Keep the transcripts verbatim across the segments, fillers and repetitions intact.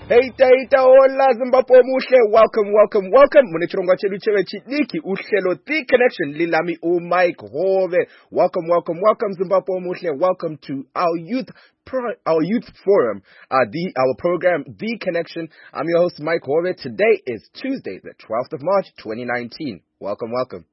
Hey Taita hola Zimbabwe muhle, welcome welcome welcome mune chirongwa chedu chevechidiki uhlelo The Connection lilami uMike Hove. Welcome welcome welcome Zimbabwe muhle, welcome to our youth Pro, our youth forum, uh, the our program The Connection. I'm your host Mike Hove. Today is Tuesday the twelfth of March twenty nineteen. Welcome welcome.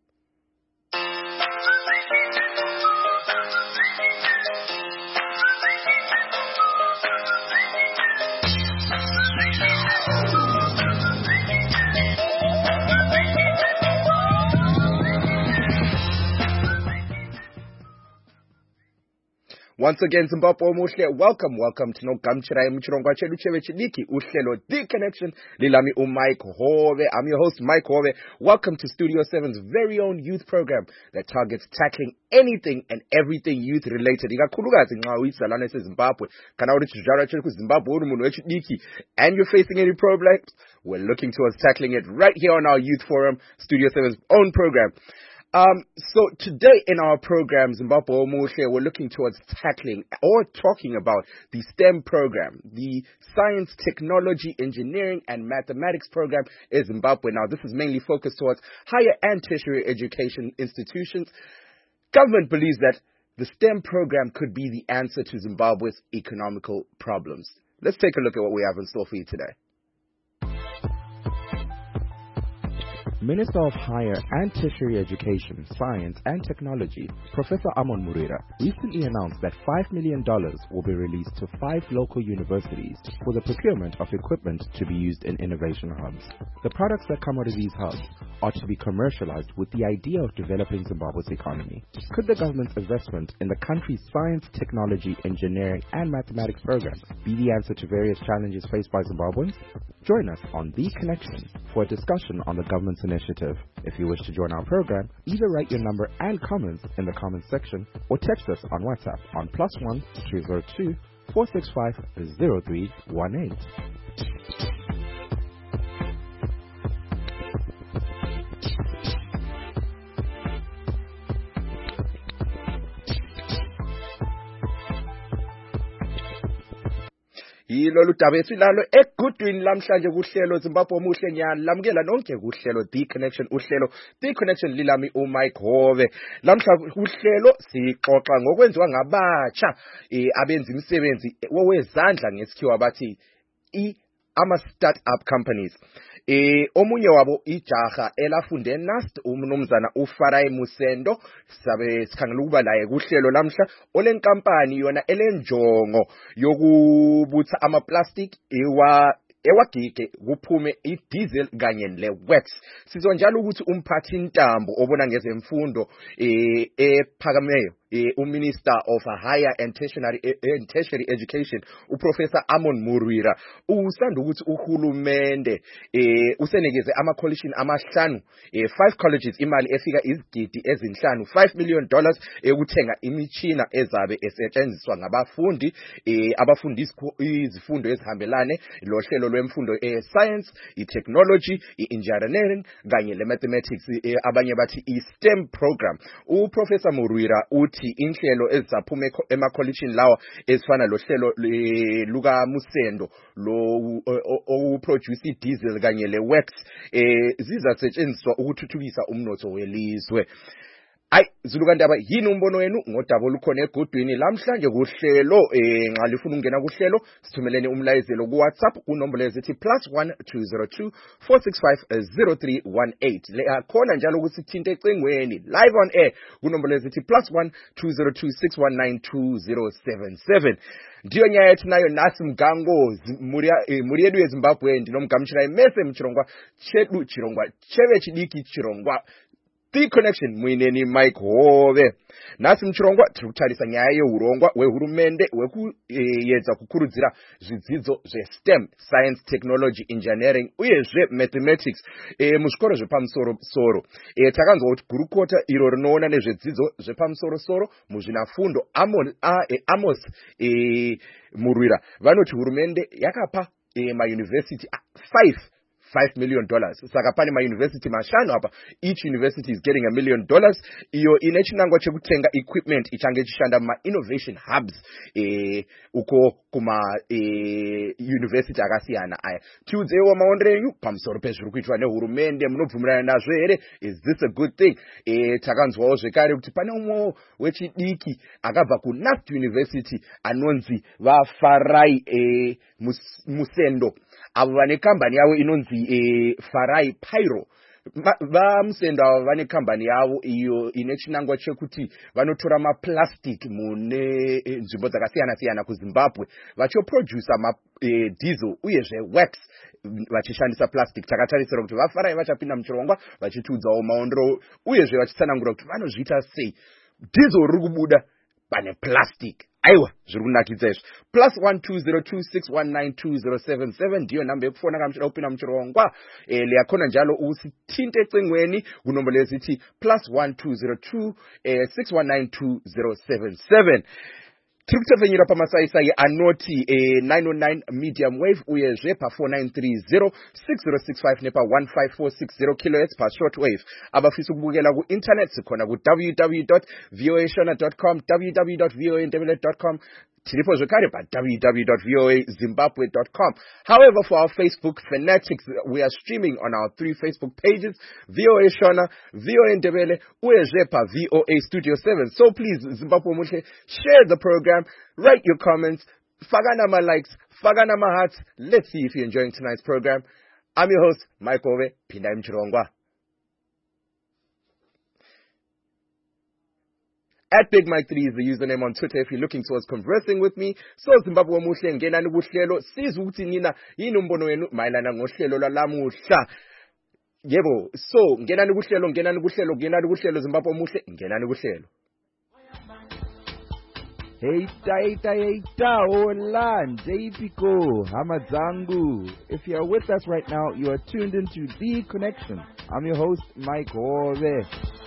Once again, Zimbabwe muhle, welcome, welcome to no Gamchirai Muchirongwa Chedu Chevechidiki, Uhlelo The Connection, Lilami uMike Hove. I'm your host, Mike Hove. Welcome to Studio seven's very own youth program that targets tackling anything and everything youth related. Ikakhulukazi nxa uyizalwane seZimbabwe, kana uri chizvarwa chedu kuZimbabwe uri munhu wechidiki, and you're facing any problems, we're looking towards tackling it right here on our youth forum, Studio seven's own program. Um, so today in our program, Zimbabwe Omushe, we're looking towards tackling or talking about the STEM program, the Science, Technology, Engineering, and Mathematics program in Zimbabwe. Now, this is mainly focused towards higher and tertiary education institutions. Government believes that the STEM program could be the answer to Zimbabwe's economical problems. Let's take a look at what we have in store for you today. Minister of Higher and Tertiary Education, Science and Technology, Professor Amon Murira, recently announced that five million dollars will be released to five local universities for the procurement of equipment to be used in innovation hubs. The products that come out of these hubs are to be commercialized with the idea of developing Zimbabwe's economy. Could the government's investment in the country's science, technology, engineering, and mathematics programs be the answer to various challenges faced by Zimbabweans? Join us on The Connection for a discussion on the government's initiative. If you wish to join our program, either write your number and comments in the comments section or text us on WhatsApp on plus one two zero two four six five zero three one eight. Yilolu daba esilalo egudwini lamhlanje kuhlelo Zimbabwe muhle ngiyalamukela nonke kuhlelo The Connection uhlelo The Connection lilami uMike Hove. Lamhla kuhlelo sixoxa ngokwenziwa ngabatsha eh abenza imisebenzi wowezandla ngesikhiwa bathi i ama startup companies. Eh omunye wabo ijaha elafunde Nast umnumzana uFarai Musendo sabe sikhangela ukuba laye kuhlelo lamhla olenkampani yona elenjongo yokubutha ama plastic ewa ewagige kuphume idiesel kanye lewax. Sizonjalo ukuthi umphathi intambo obona ngezemfundo eh ephakameyo uMinister of Higher and Tertiary, and Tertiary Education, uProfessor Amon Murira, usanda ukuthi uhulumende eh usenekeze ama coalition amahlanu eh five colleges imali efika izigidi ezinhlanu five million dollars ekuthenga imichina ezabe esetshenziswa ngabafundi eh abafundisa izifundo ezihambelane lo hlelo lwemfundo eh science, i-technology, i-engineering kanye le mathematics eh, abanye bathi i-STEM program. uProfessor Murira uthi inhlelo ezaphume emakolishini lawa ezifana lo hlelo luka Musendo lo oproduce idiesel kanye lewax eh zizasetshenziswa ukuthuthukisa umnotho welizwe. Ay Zulukandaba yini umbono wenu ngodaba olukhona egudwini lamhlanje kuhlelo eh nxa lifuna ungena kuhlelo sithumeleni umlayezelo ku WhatsApp kunombolo ezithi plus one two zero two four six five zero three one eight. Le akhona njalo ukuthi thinte ecengweni live on air kunombolo ezithi plus one two zero two six one nine two zero seven seven. Ndiyo nyaya yetu nayo nasi mgango muri yedu yeZimbabwe ndinomgamshira imese mchirongwa chedu chirongwa cheve chidiki chirongwa The Connection mwineni Mike Hove. Nasi mchirongwa tirukutarisa nyaya yeurongwa wehurumende wekuyedza kukurudzira zvidzidzo zveSTEM, Science, Technology, Engineering uye zve Mathematics e muzvikoro zvepamusoro soro. E takanzwa kuti gurukota iro rinoona nezvedzidzo zvepamusoro soro muzvinafundo Amos a e Amos e Murira vanoti hurumende yakapa e ma university five five million dollars. Saka pane ma university mashanu apa, each university is getting a million dollars. Iyo ine chinangwa chekutenga equipment ichange chishanda ma innovation hubs eh uko kuma eh university akasiyana aya. Tiudzewo maondero enyu pamusoro pezviri kuitwa nehurumende, munobvumirana nazvo here? Is this a good thing? Eh takanzwawo zvekare kuti pane umwe wechidiki akabva ku N A F T University anonzi vaFarai eh Musendo. Avo vane kambani yavo inonzi eh Farai Pyro. VaMusendo ava vane kambani yavo iyo ine chinangwa chekuti vanotora maplastic mune nzvimbo dzakasiyana siyana kuZimbabwe vachiproduce ma eh, diesel uyezve wax vachishandisa plastic. Takatarisira kuti vaFarai vachapinda muchirongwa vachitiudzawo maondero uyezve vachitsanangura kuti vanozviita sei. Diesel riri kubuda pane plastic. Aiwa, zviri kunakidza izvo. Plus one two zero two six one nine two zero seven seven ndiyo namba yekufona kana muchida kupinda muchirongwa. Eh liyakhona njalo usithinte ecingweni kunombolo yezithi plus one two zero two six one nine two zero seven seven. Tiri kutevhenyera pamasaisai anoti eh, nine oh nine medium wave uyezve pa four nine three zero six zero six five nepa one five four six zero kilohertz pa short wave. Abafisa ukubukela ku internet sikhona ku w w w dot voa shona dot com, w w w dot voa ndebele dot com, tiripo zvekare pa w w w dot voa zimbabwe dot com. However, for our Facebook fanatics, we are streaming on our three Facebook pages, VOA Shona, VOA Ndebele, uyezve pa VOA Studio seven. So please, Zimbabwe Muhle, share the program, write your comments, fagana ma likes, fagana ma hearts. Let's see if you're enjoying tonight's program. I'm your host, Mike Ove, Pindai Mchirongwa. At Big Mike three is the username on Twitter if you're looking towards conversing with me. So Zimbabwe Muhle ngenani kuhlelo siza ukuthi nina yini umbono wenu mayelana ngohlelo lalamuhla. Yebo, so ngenani kuhlelo ngenani kuhlelo ngenani kuhlelo Zimbabwe Muhle ngenani kuhlelo. Hey taita heita hola Jaypiko Hamadzangu. If you are with us right now, you are tuned into The Connection. I'm your host Mike Ove.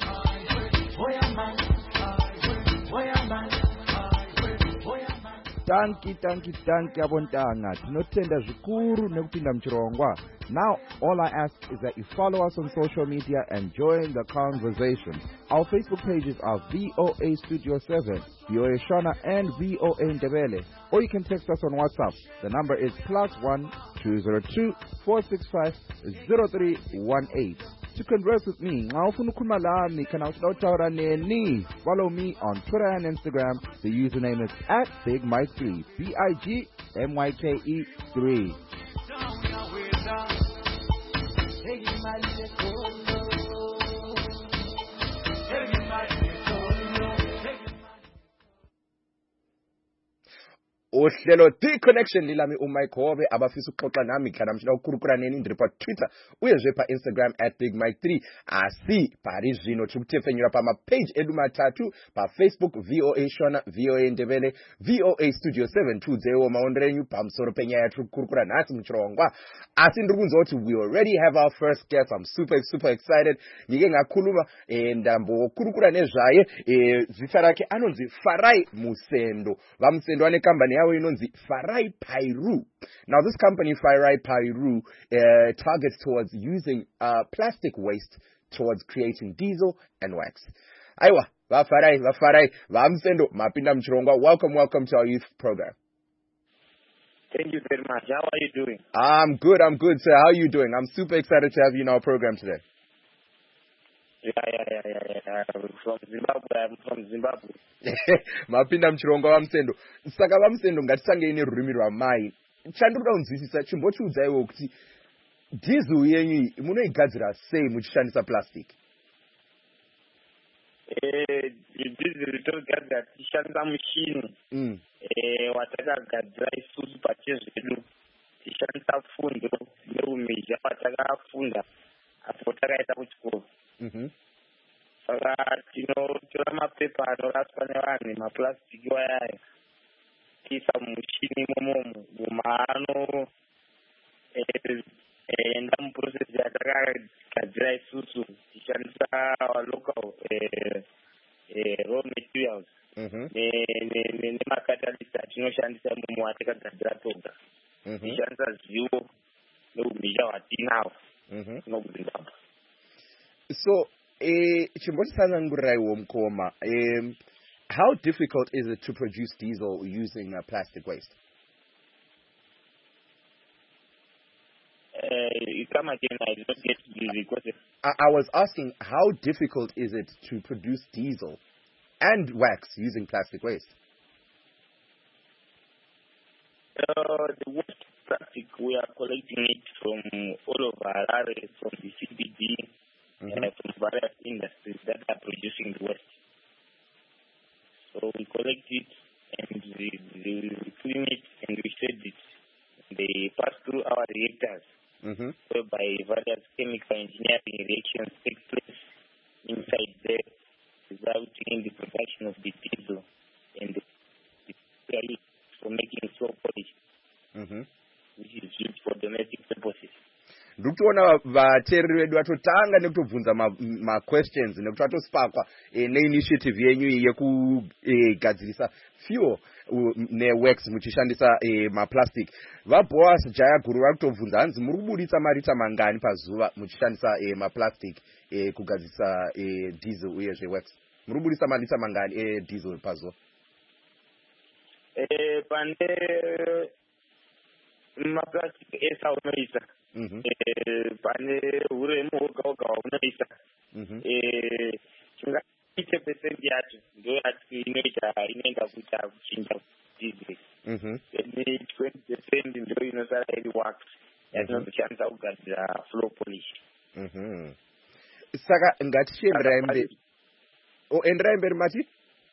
Tanki tanki tanki abontanga tinotenda zvikuru nekupinda muchirongwa. Now all I ask is that you follow us on social media and join the conversation. Our Facebook pages are V O A Studio seven, VOA Shona and V O A Ndebele. Or you can text us on WhatsApp. The number is plus one two zero two four six five zero three one eight. To converse with me, follow me on Twitter and Instagram. The username is at Big Mike three, B I G M Y K E three. Ohlelo The Connection lilami uMike Ove. Abafisa ukuxoxa nami kana mshila ukurukura neni ndiri pa Twitter uyezve pa Instagram at Big Mike three. Asi pari zvino tikutefenyura pa mapage edu matatu pa Facebook VOA Shona, VOA Ndebele, VOA Studio seven. Tudzewo maondero enyu pamusoro penyaya tiri kukurukura nhasi muchirongwa. Asi ndiri kunzwa kuti we already have our first guest. I'm super super excited. Ndike ngakhuluma eh, ndambokurukura nezvaye eh, zita rake anonzi Farai Musendo. VaMusendo vane kambani yavo inonzi Farai Pyro. Now this company Farai Pyro uh, targets towards using uh, plastic waste towards creating diesel and wax. Aiwa, vafarai, vafarai, VaMusendo, mapinda mchirongwa. Welcome, welcome to our youth program. Thank you very much. How are you doing? I'm good, I'm good, sir. How are you doing? I'm super excited to have you in our program today. Yeah, yeah, yeah, yeah, yeah. I'm from Zimbabwe. I'm from Zimbabwe. Mapinda mchirongwa VaMusendo. Saka VaMusendo ngatisange ine rurimi rwamai. Chandinoda kunzwisisa chimbotiudzaiwo kuti diesel yenyu munoigadzira sei muchishandisa plastic? Eh, diesel togadzira tichishandisa muchini. Mm. Eh, watakagadzira isusu pachezvedu. Tichishandisa fundo neumhizha watakafunda apo takaenda kuchikoro. Mhm. Saka tinotora mapepa anoraswa nevanhu maplastic wayayo tiisa mumuchini imomo mumaano enda muprocess yatakagadzira isusu tichishandisa our local raw materials nemacatalyst atinoshandisa imomo atakagadzira toga. Tichishandisa zivo nokumisha watinawo Mhm. nokuzimbabwe. So eh chimbosana ngurai womkoma um how difficult is it to produce diesel using uh, plastic waste? Uh, come again, I did not get the question. I, I was asking how difficult is it to produce diesel and wax using plastic waste? Uh, the waste plastic, we are collecting it from all over Harare, from the C B D, Mhm. uh, from various industries that are producing the waste. So we collect it and we, we clean it and we shed it. They pass through our reactors, Mhm. whereby various chemical engineering reactions take place inside there, resulting in the production of the diesel and the, the for making soap polish, Mhm. which is used for domestic purposes. Ndikuona vateereri vedu vatotanga nekutobvunza ma, ma questions nekuti vatosparkwa eh, neinitiative yenyu yekugadzirisa eh, fuel uh, newax muchishandisa eh, maplastic. VaBoas Jaya Guru vari kutobvunza hanzi muri kubuditsa marita mangani pazuva muchishandisa eh, maplastic eh, kugadzirisa eh, diesel uyezve wax? Muri kubuditsa marita mangani ediesel eh, pazuva? Eh, pane maplastic esa unoisa. Mhm. Eh, pane uremu woga woga unoisa. Mhm. Eh, chingaite percent yacho ndo yati inoita inoenda kuita kuchinja diesel. Mhm. Then twenty percent ndo inosara iri wax yatinozoshandisa kugadzira floor polish. Mhm. Saka ngatichienderai mberi. O enderai mberi mati?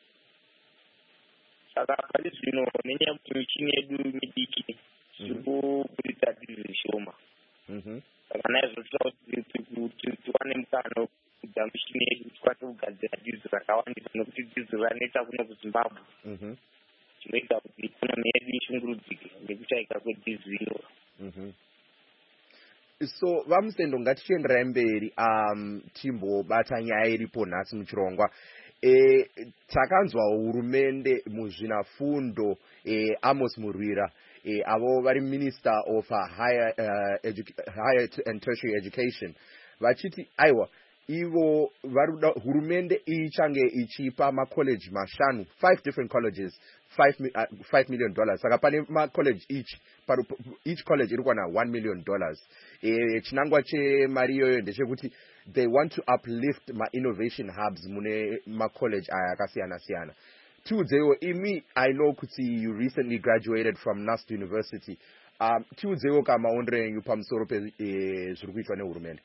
Saka pari zvino nenyaya yekuti michini yedu midiki zviri kuburitsa diesel shoma. Mhm. Saka naizvozvo kuti tiwane mukana wekudza michini yedu tikwanise kugadzira diesel rakawandisa nokuti diesel ranetsa kuno kuZimbabwe. Mhm. Zvinoita kuti ikonomi yedu ishungurudzike nekushayika kwediziro. Mhm. So vamusendo ngatichienderai mberi um timbobata nyaya iripo nhasi muchirongwa. E, takanzwa hurumende muzvinafundo e, Amos Murwira e, avo vari minister of uh, higher, uh, higher and tertiary education vachiti aiwa ivo varuda hurumende ichange ichipa macollege mashanu five different colleges five, uh, five million dollars saka pane macollege each paru, each college iri kuwana one million dollars e, chinangwa chemari iyoyo ndechekuti they want to uplift ma-innovation hubs mune ma-college aya akasiyana-siyana. Tiudzewo, imi, I know kuti you recently graduated from N U S T University. Um, tiudzewo kamaondero enyu pamusoro pezviri kuitwa nehurumende.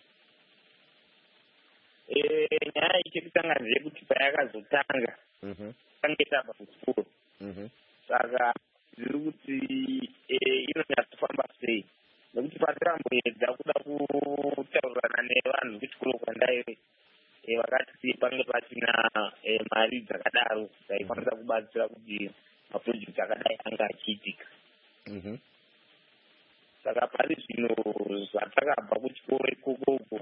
Eh, nyaya ichekutanga ndeyekuti payakazotanga tange tabva kuchikoro. Saka zviri kuti inonyatsofamba sei nokuti patiramboedza kuda kutaurirana nevanhu kuchikoro kwandaive vakati pange pasina mari dzakadaro dzaikwanisa kubatsira kuti mapurojekti akadai anga achiitika. Saka pari zvino zvatakabva kuchikoro ikokoko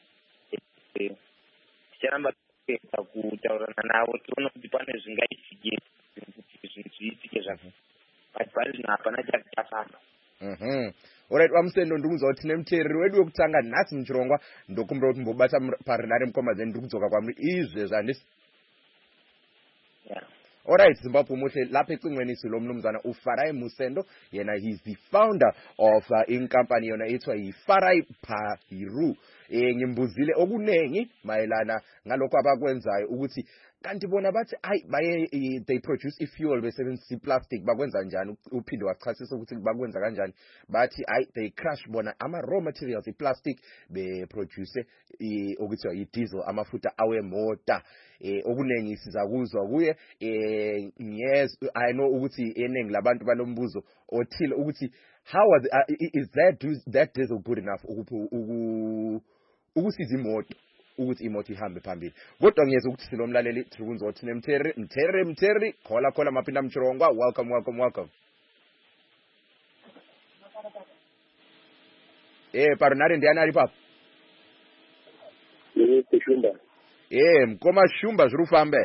ticharamba tichiedza kutaurirana navo tione kuti pane zvingaitike kuti zvinhu zviitike zvako but pari zvino hapana chati chafamba. Alright, vamusendo ndikuzwa kuti tine muteereri wedu wekutanga nhasi muchirongwa ndokumbira kuti mbobata parinare mukoma dzeni ndiri kudzoka kwamuri izvezvo handisi? Yeah. Alright, Zimbabwe muhle lapha ecingweni lomnumzana uFarai Musendo yena he's the founder of uh, inkampani yona ethiwa yiFarai Phahiru. Eh ngimbuzile okunengi mayelana ngalokho abakwenzayo ukuthi kanti bona bathi ay baye they produce ifuel besebenzisa iplastic bakwenza njani uphinde wachasisa ukuthi bakwenza kanjani bathi ay they crush bona ama raw materials iplastic be produce okuthiwa idiesel amafutha awemota eh okunengi sizakuzwa kuye eh yes I know ukuthi eningi labantu banombuzo othile ukuthi how are the, uh, is that that diesel good enough uku ukusiza imoto ukuthi imoto ihambe phambili kodwa ngiyeza ukuthi silomlaleli sikunzo ukuthi nemthere mthere mthere khola khola maphinda mchirongwa welcome welcome welcome eh paronare ndiani ali papa ni kushumba eh mkoma shumba zviri kufambe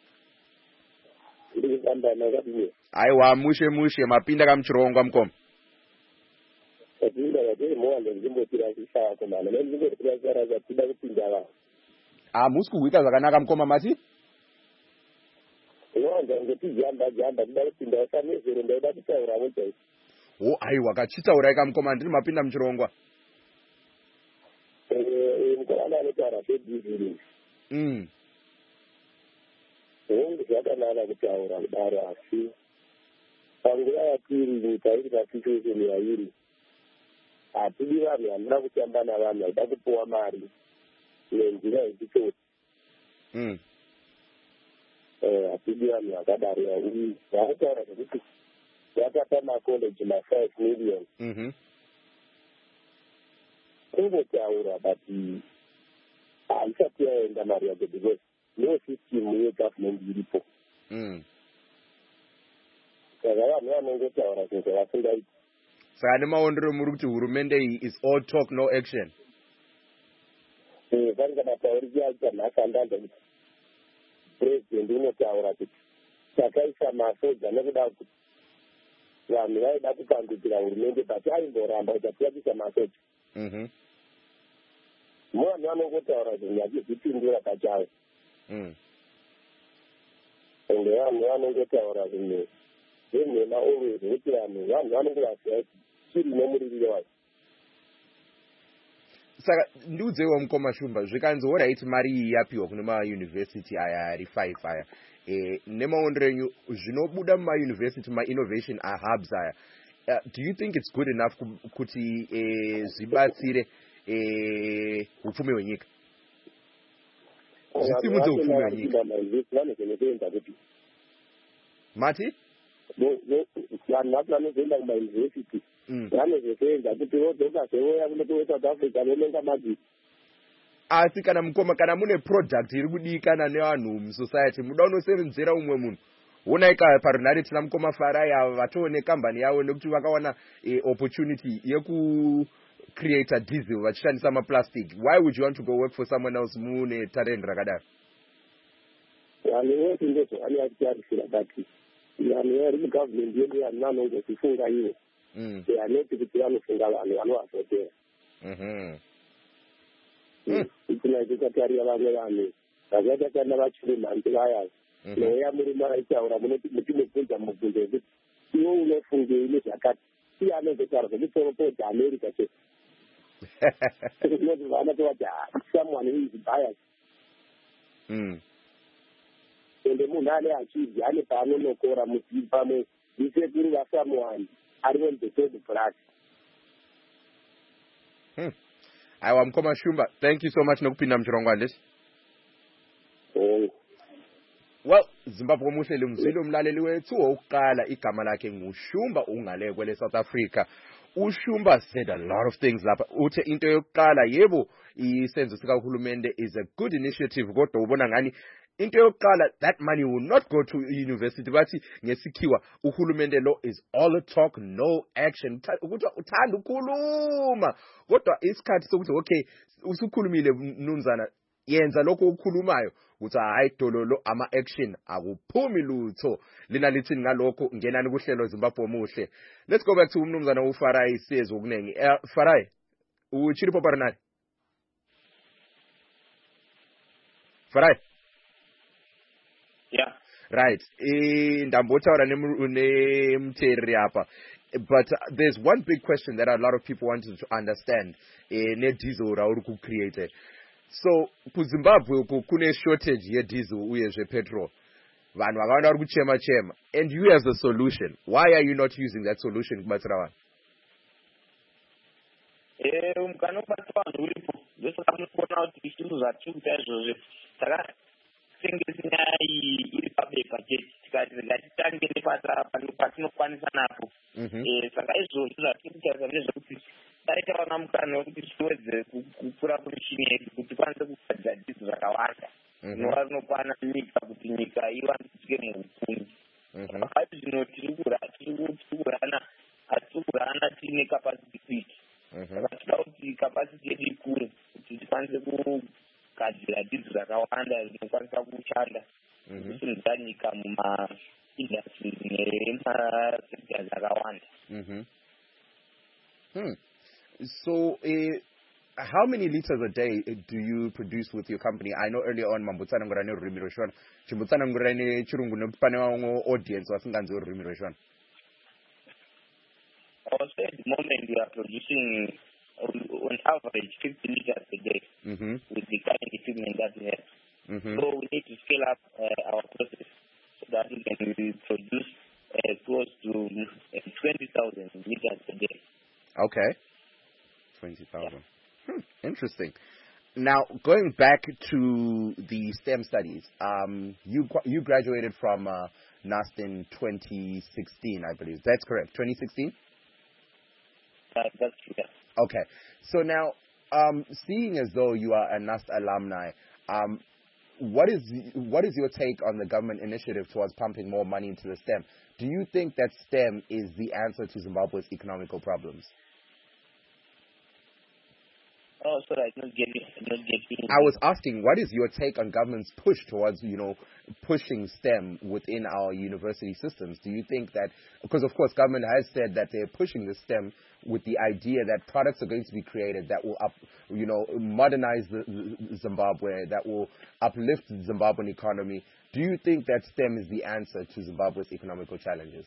ndiri kufamba nakadiwe aiwa mushe mushe mapinda kamchirongwa mkoma Atinda wate mwanda nzimbotira sisa komana nzimbotira sara za tida kupinda la. Ah, musi kuwika zvakanaka mukoma mati? Mwanda ngoti jamba jamba tida kupinda sana zero ndaida kutaura wote. Oh, aiwa kachitaura ika mukoma ndiri mapinda muchirongwa. Eh, mukoma anotaura sedizili. Mm. Hongu zvakanaka kutaura kudaro asi. Panguva yapiri nyika iri pasituesheni yairi. Hatidi vanhu vanoda kutamba navanhu vaida kupuwa mari nenzira yekuti Mm. eh hatidi vanhu vakadaro uye vakataura kuti vakapa makoleji ma-five million. Mhm. Kungotaura but haisati yaenda mari yacho because no system yegovernment iripo. Mm. Saka vanhu vanongotaura zvinhu vasingaiti. Saka nemaondero muri kuti hurumende iyi is all talk no action. Eh vangadatauri yacho nhakandanda kuti president unotaura kuti takaisa masoja nekuda kuti vanhu vaida kupandukira hurumende but aimboramba kuti tiyakisa masoja. Mhm. Vanhu vanongotaura zvinhu vachizvipindura pachayo. Mm. Ende vanhu vanongotaura zvinhu zvenhema always kuti vanhu vanhu vanongovaziva kuti chiri nemuririro wacho. Saka ndiudzewo mukoma Shumba zvikanzi alright mari iyi yapiwa kune mayunivhesiti aya ari five aya. Eh, nemaondero enyu zvinobuda mumayunivhesiti ma-innovation hubs aya. Uh, do you think it's good enough kuti eh, zvibatsire eh, upfumi hwenyika? Zvisimudze upfumi hwenyika. Vanozoenda kuti Mati? vanhu vacho vanozoenda kumayunivhesiti vanozosenza kuti vodzoka sevoya kuno kuSouth Africa venenga madzisi. Asi kana mukoma kana mune product iri kudikana nevanhu musociety muda unosevenzera umwe munhu. Wonaika parunhare tina mukoma Farai ava vatone kambani yavo nekuti vakawana eh, opportunity yeku create a diesel vachishandisa maplastic. Why would you want to go work for someone else mune talent rakadaro? Vanhu vose ndozvavanenge vachitarisira but vanhu vari mugovernment yedu vanhu vanongozifunga ivo. Mm. Hanoti kuti vanofunga vanhu vanovazotera. Mhm. Isina chikatarira vamwe vanhu vakaita kana vachiri mhanzi vaya. Nouya muri maraitaura munoti mutimubvunza mubvunzo wekuti iwo unofungei nezvakati. Iye anozotaura zvekutsoro kuti America chete. Kunoti vanotovati someone who is biased. Mm. Ende munhu ane achidzi ane paanonokora muti pamwe isekuru vasamuwani ari on the third class. Hmm. Aiwa mukoma Shumba, thank you so much nokupinda muchirongwa ndesi. Oh. Well, Zimbabwe muhleli mzilo umlaleli wethu wokuqala igama lakhe nguShumba ungale kwele South Africa. uShumba said a lot of things lapha. Uthe into yokuqala yebo isenzo sika uhulumende is a good initiative kodwa ubona ngani into yokuqala that money will not go to university bathi ngesikhiwa uhulumende lo is all talk no action ukuthi uthanda ukukhuluma kodwa isikhathi sokuthi okay usukhulumile mnumzana yenza lokho ukukhulumayo uthi hayi dololo ama action akuphumi lutho lina lithini ngalokho ngenani kuhlelo Zimbabwe muhle. Let's go back to umnumzana uFarai siyezwe okunengi. uh, Farai uchiripo parinari Farai. Yeah. Right. Eh, ndambotaura nemuteri apa. But uh, there's one big question that a lot of people wanted to understand. Eh, ne diesel rauri ku create. So kuZimbabwe uko kune shortage ye diesel uyezve petrol. Vanhu vakawanda vari kuchema chema. And you as a solution, why are you not using that solution kubatsira vanhu? Eh, umkanobata vanhu uripo. Ndosaka munoona kuti zvinhu zvatiri kuita izvozvo takatengesa nyaya iyi iri pabepa chete tikati ngatitange nepatinokwanisa napo. Saka izvozvo zvatiri kutaura nezvekuti dai tawana mukana wekuti tiwedze kukura kwemishini yedu kuti tikwanise kugadzira diesel zvakawanda rinova rinokwana nyika kuti nyika iwandudzike muhupfumi. Pakati zvino tiri kurana hatiri kurana tiine capacity kwiki. Saka tinoda kuti capacity yedu ikure kuti tikwanise kugadzira diesel zvakawanda zvinokwanisa kushanda kusimudzira nyika mumaindustries nemasectors akawanda. So, uh, how many liters a day uh, do you produce with your company? I know earlier on mambutsana ngorane ururimi rweshona. Chimbutsana ngorane chirungu nepane wango audience wasinganzi ururimi rweshona. Also, at the moment, we are producing on, on average fifty liters a day Mm-hmm. with the current equipment that we have. Mm-hmm. So we need to scale up uh, our process so that we can produce uh, close to uh, twenty thousand liters a day. Okay. twenty thousand. Hmm, interesting. Now, going back to the STEM studies, um, you gra- you graduated from uh, NUST in twenty sixteen, I believe. That's correct. twenty sixteen? Uh, that's true. Okay. So now, um, seeing as though you are a NUST alumni, um, what is what is your take on the government initiative towards pumping more money into the STEM? Do you think that STEM is the answer to Zimbabwe's economical problems? Oh, sorry, I don't get it. I don't get it. I was asking, what is your take on government's push towards, you know, pushing STEM within our university systems? Do you think that, because of course government has said that they're pushing the STEM with the idea that products are going to be created that will up, you know, modernize the, the Zimbabwe, that will uplift the Zimbabwean economy. Do you think that STEM is the answer to Zimbabwe's economical challenges?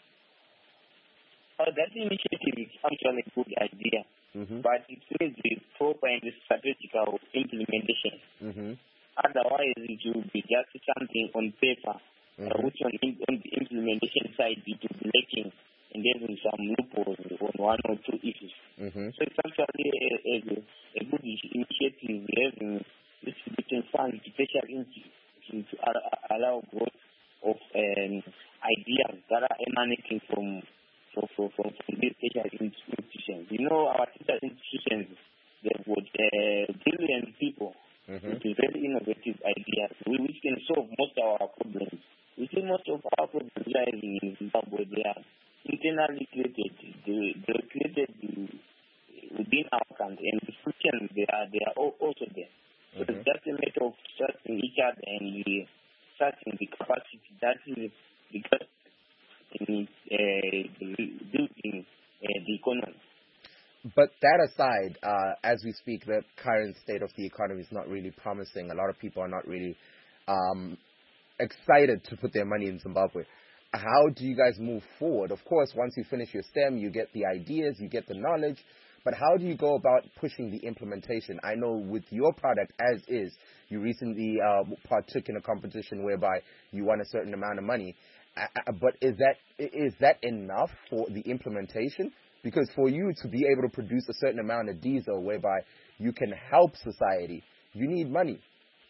Uh, that initiative is actually a good idea, Mm-hmm. but it needs the proper and strategical implementation. Mm-hmm. Otherwise, it will be just something on paper, Mm-hmm. uh, which on, in, on the implementation side it will be lacking, and there's some loopholes on one or two issues. Mm-hmm. So it's actually a, a, a good initiative having distributing funds to special institutions to allow growth of um, ideas that are emanating from from, from, from, from these special institutions. You know, our special institutions, they've got uh, brilliant people Mm-hmm. with very innovative ideas, which can solve most of our problems. We see most of our problems lying in Zimbabwe. They are internally created. They, they are created within our country, and the solutions they are they are also there. So Mm-hmm. it's just a matter of trusting each other and uh, trusting the capacity that is because in uh, building uh, the economy. But that aside, uh, as we speak, the current state of the economy is not really promising. A lot of people are not really um, excited to put their money in Zimbabwe. How do you guys move forward? Of course, once you finish your STEM, you get the ideas, you get the knowledge, but how do you go about pushing the implementation? I know with your product as is, you recently uh, partook in a competition whereby you won a certain amount of money. Uh, but is that is that enough for the implementation? Because for you to be able to produce a certain amount of diesel whereby you can help society, you need money.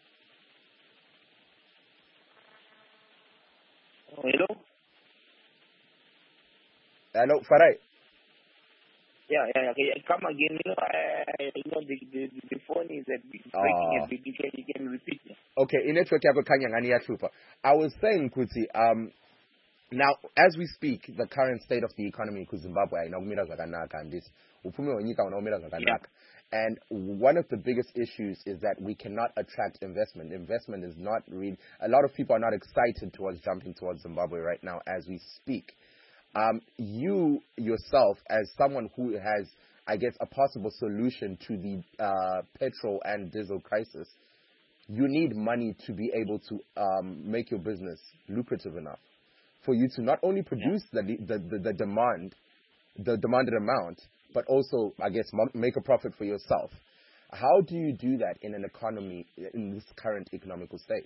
Hello? Hello, Farai. Yeah, yeah, okay. Come again. You know, I, you know the, the, the phone is a bit breaking Ah. a bit. You can, you can repeat it. Okay, in network yako kanya ngani ya chupa. I was saying, Kuti, um, now, as we speak, the current state of the economy in Zimbabwe, inaumira zakanaka, and this uphume wenyika unaumira zakanaka. And one of the biggest issues is that we cannot attract investment. Investment is not really, a lot of people are not excited towards jumping towards Zimbabwe right now as we speak. Um, you yourself, as someone who has, I guess, a possible solution to the uh, petrol and diesel crisis, you need money to be able to um, make your business lucrative enough for you to not only produce yeah. the, the, the, the demand, the demanded amount, but also, I guess, make a profit for yourself. How do you do that in an economy, in this current economical state?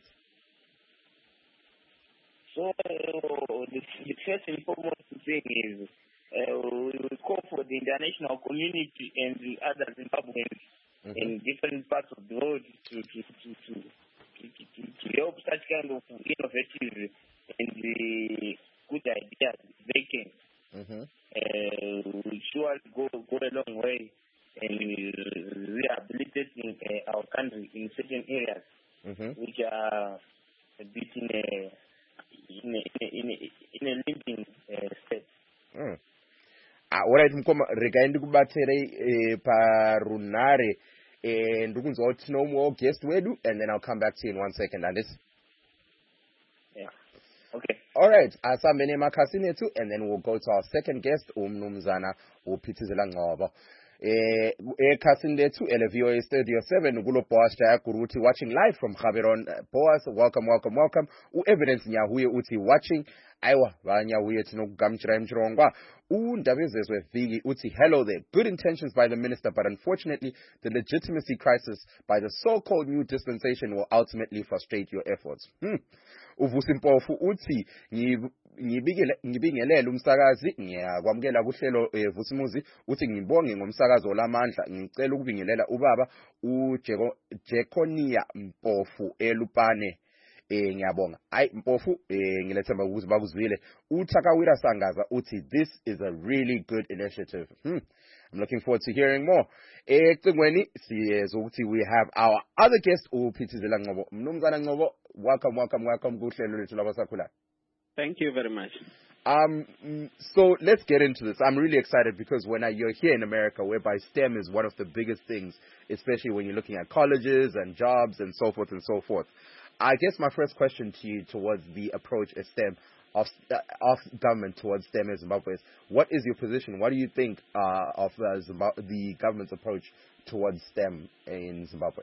So, uh, the, the first and foremost thing is uh, we call for the international community and the other Zimbabweans mm-hmm. in different parts of the world to, to, to, to, to, to, to help such kind of innovative and the good ideas they can. Mm-hmm. Uh, we surely go, go a long way in rehabilitating uh, our country in certain areas mm-hmm. which are a bit in a, in a, in a, in a limping uh, state. Mm. Ah, alright, mkoma rekaendi kubatsire eh, parunare eh, ndikunzwa kuti tino guest wedu, and then I'll come back to you in one second, Andis. Yeah. Okay. All right, asambe nemakhasi nethu, and then we'll go to our second guest, umnumzana uPhithizela Ngcobo. eh ekhasini lethu ele V O A Studio seven kulo Boas Jayaguru uthi watching live from Gaborone. Uh, Boas, welcome welcome welcome. U-Evidence Nyahuye uthi watching aywa banyahuye thinokugamjira emjirongwa. uNdabezezwe Viki uthi hello there, good intentions by the minister, but unfortunately the legitimacy crisis by the so-called new dispensation will ultimately frustrate your efforts. hmm. uVusimpofu uthi ngibikele ngibingelela umsakazi ngiyakwamukela kuhlelo Vusimuzi uthi ngibonge ngomsakazo lamandla ngicela ukubingelela ubaba uJekonia Mpofu eLupane. Eh ngiyabonga ayi Mpofu eh ngilethemba ukuthi bakuzwile. uThakawira Sangaza uthi this is a really good initiative. hmm. I'm looking forward to hearing more. Ecingweni siyezokuthi we have our other guest uPhithizela Ngcobo. Mnumzana Ngcobo, welcome welcome welcome kuhlelo lethu labasakhula. Thank you very much. Um, so let's get into this. I'm really excited because when I, you're here in America, whereby STEM is one of the biggest things, especially when you're looking at colleges and jobs and so forth and so forth. I guess my first question to you towards the approach of STEM, of, uh, of government towards STEM in Zimbabwe is, what is your position? What do you think uh, of uh, Zimbabwe, the government's approach towards STEM in Zimbabwe?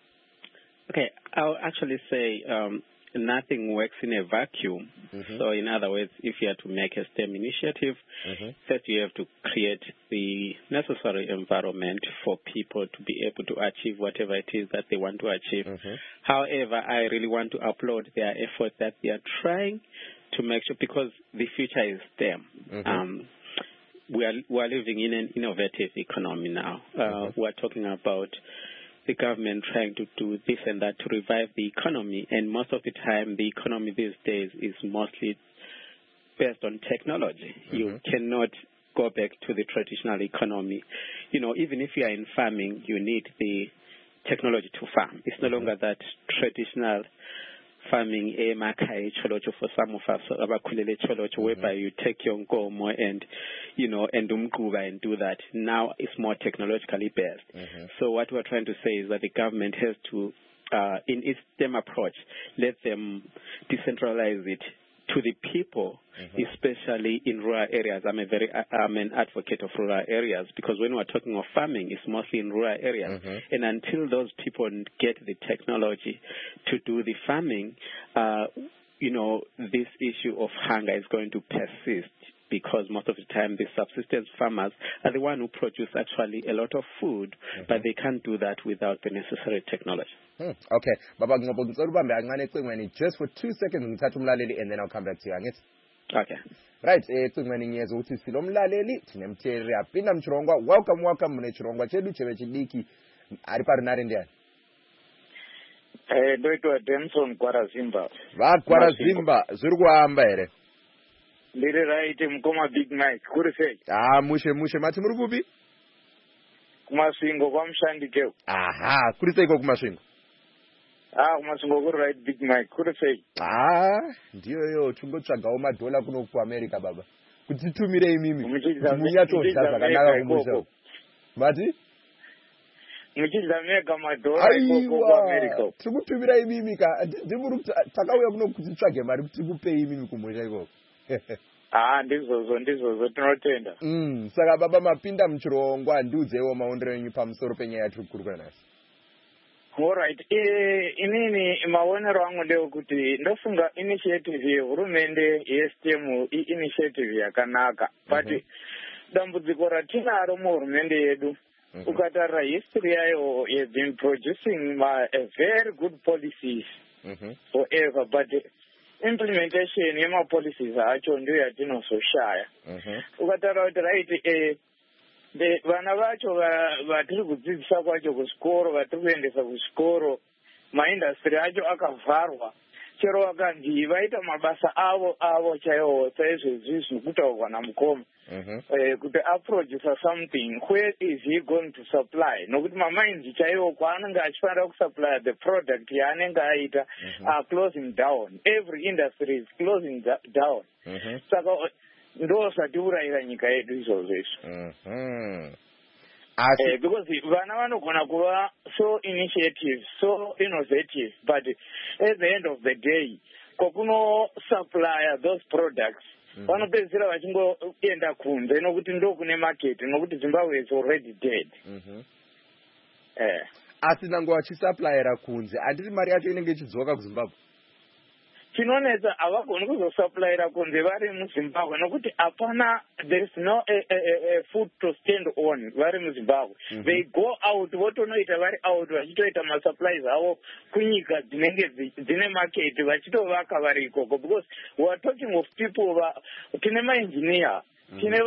Okay, I'll actually say um, nothing works in a vacuum. Mm-hmm. So in other words, if you are to make a STEM initiative, mm-hmm. first you have to create the necessary environment for people to be able to achieve whatever it is that they want to achieve. Mm-hmm. However, I really want to applaud their effort that they are trying to make sure, because the future is STEM. Mm-hmm. Um, we are we are living in an innovative economy now. Uh, mm-hmm. We are talking about the government trying to do this and that to revive the economy, and most of the time the economy these days is mostly based on technology. Mm-hmm. You cannot go back to the traditional economy. You know, even if you are in farming, you need the technology to farm. It's no mm-hmm. longer that traditional farming emakhaya echolocho for some of us abakhulele echolocho, whereby you take your nkomo and you know and umquba and do that. Now it's more technologically based. Mm-hmm. So what we're trying to say is that the government has to, uh, in its STEM approach, let them decentralize it to the people, mm-hmm. especially in rural areas. I'm a very I'm an advocate of rural areas, because when we're talking of farming, it's mostly in rural areas. Mm-hmm. And until those people get the technology to do the farming, uh, you know, this issue of hunger is going to persist, because most of the time the subsistence farmers are the one who produce actually a lot of food, mm-hmm. but they can't do that without the necessary technology. Hmm. Okay, Baba Ngcobo, ngicela ubambe kancane ecingweni just for two seconds ngithatha umlaleli and then I'll come back to you. Angithi? Okay. Right, ecingweni ngiyeza ukuthi silomlaleli sinemtheri aphinda mchirongwa. Welcome welcome mune chirongwa chedu chebe chidiki ari pari nari ndiani? Eh ndoitwa Denson Kwarazimba. Va Kwarazimba zviri kuhamba here? Ndiri right mukoma Big Mike kuri sei? Ah mushe mushe mati muri kupi? Kumasvingo kwaMshandike. Aha, kuri seiko kumasvingo? Ah, kumasvingo kuri right Big Mike kuri sei? Ah, ndiyo yo tungotsvagawo madhola kuno kuAmerica baba. Kuti tumire imimi. Munyatodza zvakanaka kumusha. Mati? Muchidza mega madhola ikoko kuAmerica. Tikutumira imimi ka ndimuri takauya kuno kuti tsvage mari kuti tikupei imimi kumusha ikoko. Ah, ndizvozo ndizvozo tinotenda. Mm, saka baba mapinda muchirongwa ndiudzewo maondero enyu pamusoro penyaya yatiri kukurukura nhasi. All right. Eh, inini maonero angu ndekuti ndofunga initiative yehurumende yeSTEM initiative yakanaka. But mm-hmm. dambudziko ratinaro muhurumende yedu mm-hmm. ukatarira history yayo has been producing my, a very good policies mm-hmm. forever, but implementation yema policies acho ndio yatinozoshaya. Mhm. Ukatarira kuti right eh de vana vacho vatiri kudzidzisa kwacho kuchikoro, vatiri kuendesa kuchikoro, maindastry acho akavharwa. Chero vakandi vaita mabasa avo avo chaiwo saizvozvi zvinokutaurwa namukoma. Mhm. Eh kuti aproduce something, where is he going to supply? Nokuti mamainzi chaiwo kwaanenge achifanira kusupply the product yaanenge aita are closing down. Every industry is closing down. Mhm. Saka ndo zvatiurayira nyika yedu izvozvo izvo. Mhm. Uh, because vana vanogona kuva so initiative, so innovative, but at the end of the day, kokuno supply those products, vanopedzisira vachingoenda kunze nokuti ndokune market nokuti Zimbabwe is already dead. Eh. Asi nango vachisuppliera kunze handiti mari yacho inenge ichidzoka kuZimbabwe. Chinonetsa havagoni kuzosuppliera kunze vari muZimbabwe nokuti hapana, there is no a, a, a food to stand on vari muZimbabwe. Mm -hmm. They go out votonoita vari out vachitoita masupplies avo kunyika dzinenge dzine market vachitovaka vari ikoko, because we are talking of people va tine maengineer tine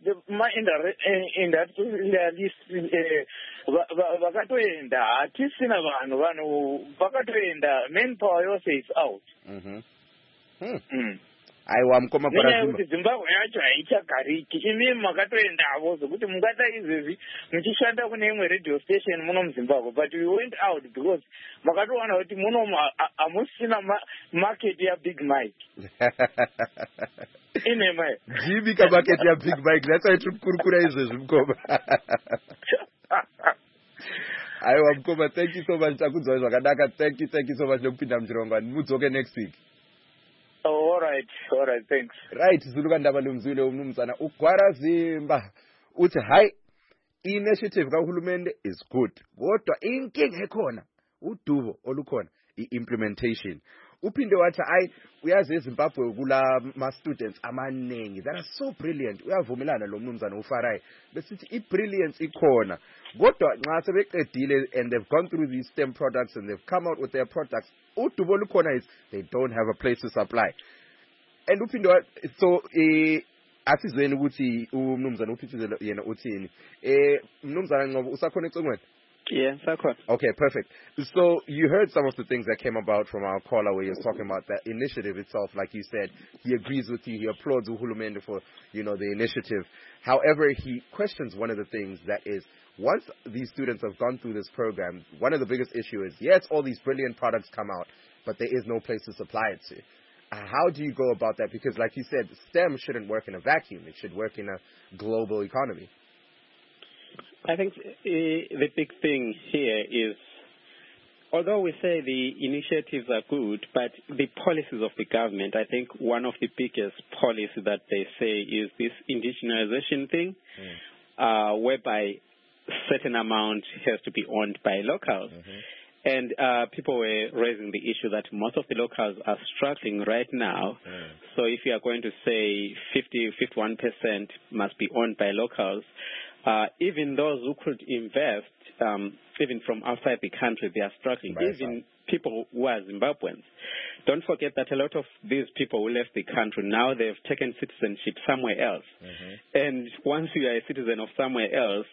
maindustrialist vakatoenda, hatisina vanhu vanhu vakatoenda, manpower yose is out. aiwa mukoma nenyaya yekuti Zimbabwe yacho haichagariki. Imi makatoendavo zvokuti mungata izvezvi muchishanda kune imwe radio station muno muZimbabwe, but we went out because makatowana kuti muno hamusina market yaBig Mike. ine mai jibika market yaBig Mike, that's why tiri kukurukura izvezvi mukoma. aiwa mukoma, thank you so much, takunzwa zvakanaka, thank you thank you so much nekupinda muchirongo. Mudzoke next week. Oh, all right, all right, thanks. Right, Zuluka ndaba lomzwile umnumzana uGwara Zimba uthi hayi initiative kahulumende is good, kodwa inkinga ekhona udubo olukhona i-implementation. Uphinde wathi ayi uyazi eZimbabwe kula ma students amaningi that are so brilliant. Uyavumelana lo mnumzana uFarai besithi i-brilliance ikhona, kodwa nxa sebeqedile and they've gone through these STEM products and they've come out with their products, udubo olukhona is they don't have a place to supply. And uphinde so eh asizweni ukuthi umnumzana uphithizela yena uthini eh mnumzana Ngcobo usakhona econgweni. Yeah, Sakon. Okay, perfect. So you heard some of the things that came about from our caller where he was talking about that initiative itself. Like you said, he agrees with you. He applauds Uhulumende for, you know, the initiative. However, he questions one of the things that is, once these students have gone through this program, one of the biggest issues is, yes, all these brilliant products come out, but there is no place to supply it to. Uh, how do you go about that? Because like you said, STEM shouldn't work in a vacuum. It should work in a global economy. I think uh, the big thing here is, although we say the initiatives are good, but the policies of the government, I think one of the biggest policies that they say is this indigenization thing, mm. uh, whereby certain amount has to be owned by locals. Mm-hmm. And uh, people were raising the issue that most of the locals are struggling right now. Mm. So if you are going to say fifty, fifty-one percent must be owned by locals, Uh, even those who could invest, um, even from outside the country, they are struggling. By even side. People who are Zimbabweans. Don't forget that a lot of these people who left the country, now they've taken citizenship somewhere else. Mm-hmm. And once you are a citizen of somewhere else,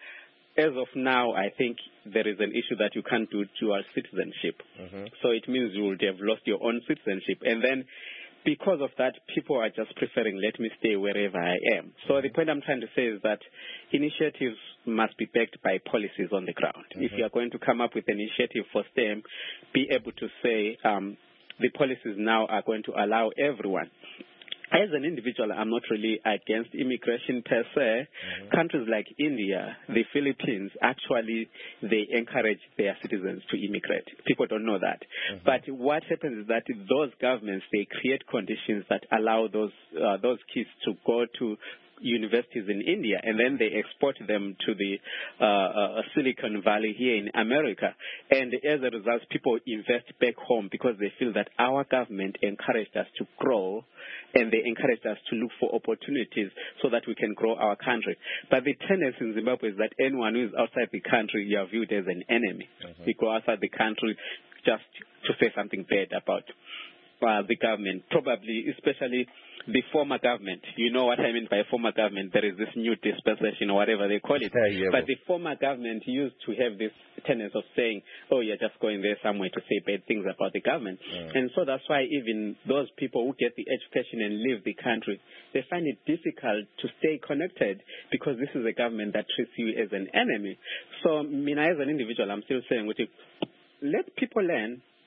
as of now, I think there is an issue that you can't do dual citizenship. Mm-hmm. So it means you would have lost your own citizenship. And then because of that, people are just preferring, let me stay wherever I am. So mm-hmm. the point I'm trying to say is that initiatives must be backed by policies on the ground. Mm-hmm. If you are going to come up with an initiative for STEM, be able to say um, the policies now are going to allow everyone. As an individual, I'm not really against immigration per se. Mm-hmm. Countries like India, the Philippines, actually, they encourage their citizens to immigrate. People don't know that. Mm-hmm. But what happens is that those governments, they create conditions that allow those uh, those kids to go to universities in India, and then they export them to the uh, uh, Silicon Valley here in America. And as a result, people invest back home because they feel that our government encouraged us to grow, and they encouraged us to look for opportunities so that we can grow our country. But the tendency in Zimbabwe is that anyone who is outside the country, you are viewed as an enemy. Mm-hmm. You go outside the country just to say something bad about uh, the government, probably, especially the former government. You know what I mean by former government. There is this new dispensation or whatever they call it. Yeah, yeah, but the former government used to have this tendency of saying, oh, you're just going there somewhere to say bad things about the government. Mm. And so that's why even those people who get the education and leave the country, they find it difficult to stay connected because this is a government that treats you as an enemy. So, I mean, as an individual, I'm still saying, let people learn.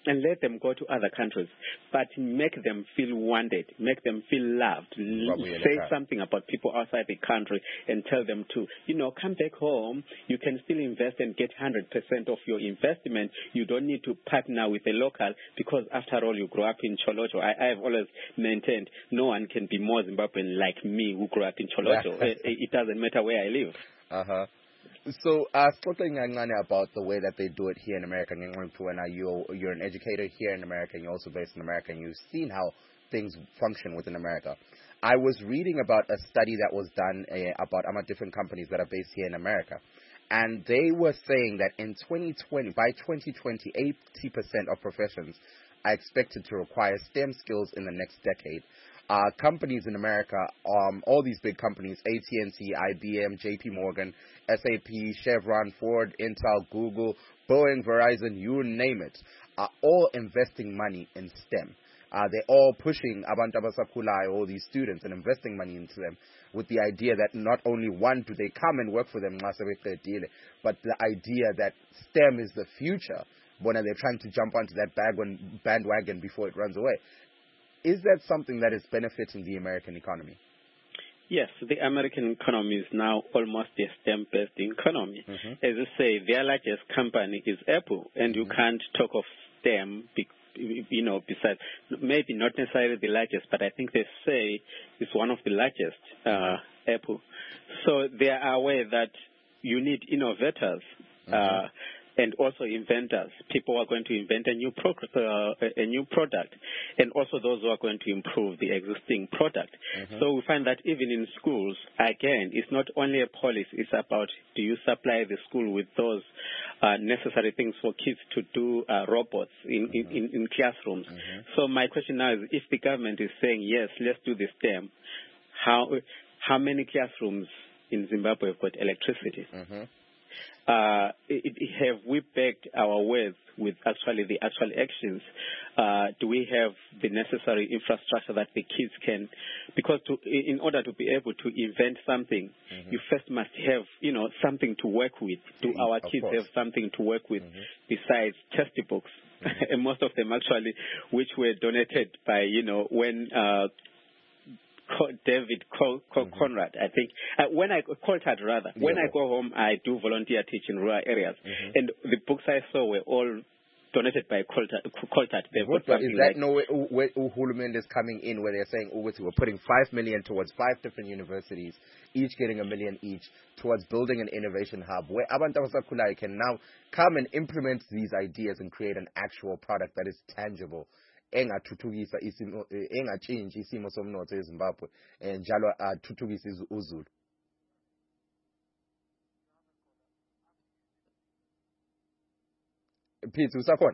and let them go to other countries, but make them feel wanted, make them feel loved, say something about people outside the country and tell them to, you know, come back home, you can still invest and get one hundred percent of your investment. You don't need to partner with a local because, after all, you grew up in Cholocho. I, I've always maintained no one can be more Zimbabwean like me who grew up in Cholocho. it, it doesn't matter where I live. Uh-huh. So, uh, talking about the way that they do it here in America, you're, you're an educator here in America, and you're also based in America, and you've seen how things function within America. I was reading about a study that was done uh, about um, different companies that are based here in America, and they were saying that in twenty twenty, by twenty twenty, eighty percent of professions are expected to require STEM skills in the next decade. Uh, companies in America, um, all these big companies, A T and T, I B M, J P Morgan, S A P, Chevron, Ford, Intel, Google, Boeing, Verizon, you name it, are all investing money in STEM. Uh, they're all pushing Abantu Abasakhulayo, all these students, and investing money into them with the idea that not only one do they come and work for them, but the idea that STEM is the future. When they're trying to jump onto that bandwagon before it runs away. Is that something that is benefiting the American economy? Yes, the American economy is now almost a STEM-based economy. Mm-hmm. As you say, their largest company is Apple, and mm-hmm. you can't talk of STEM, you know, besides, maybe not necessarily the largest, but I think they say it's one of the largest, uh, Apple. So they are aware that you need innovators, mm-hmm. uh, and also inventors, people who are going to invent a new pro- uh, a new product, and also those who are going to improve the existing product. Mm-hmm. So we find that even in schools, again, it's not only a policy, it's about do you supply the school with those uh, necessary things for kids to do uh, robots in, mm-hmm. in, in classrooms. Mm-hmm. So my question now is, if the government is saying, yes, let's do the STEM, how, how many classrooms in Zimbabwe have got electricity? Mm-hmm. Uh, it, it, have we backed our words with actually the actual actions? Uh, do we have the necessary infrastructure that the kids can? Because to, in order to be able to invent something, mm-hmm. you first must have, you know, something to work with. Do mm-hmm. our kids have something to work with mm-hmm. besides textbooks? Mm-hmm. And most of them actually, which were donated by, you know, when. Uh, David Col- Col- mm-hmm. Conrad, I think. Uh, when I Coltard rather, yeah. when I go home, I do volunteer teach in rural areas, mm-hmm. and the books I saw were all donated by Coltard. Coltard. What, is that like, no way where Uhulumende is coming in, where they're saying, oh, we're putting five million towards five different universities, each getting a million each, towards building an innovation hub, where Abantu Abasakhulayo can now come and implement these ideas and create an actual product that is tangible. Engathuthukisa isimo engatshintshi isimo somnotho eZimbabwe njalo athuthukisa uZulu. Pete usakhona?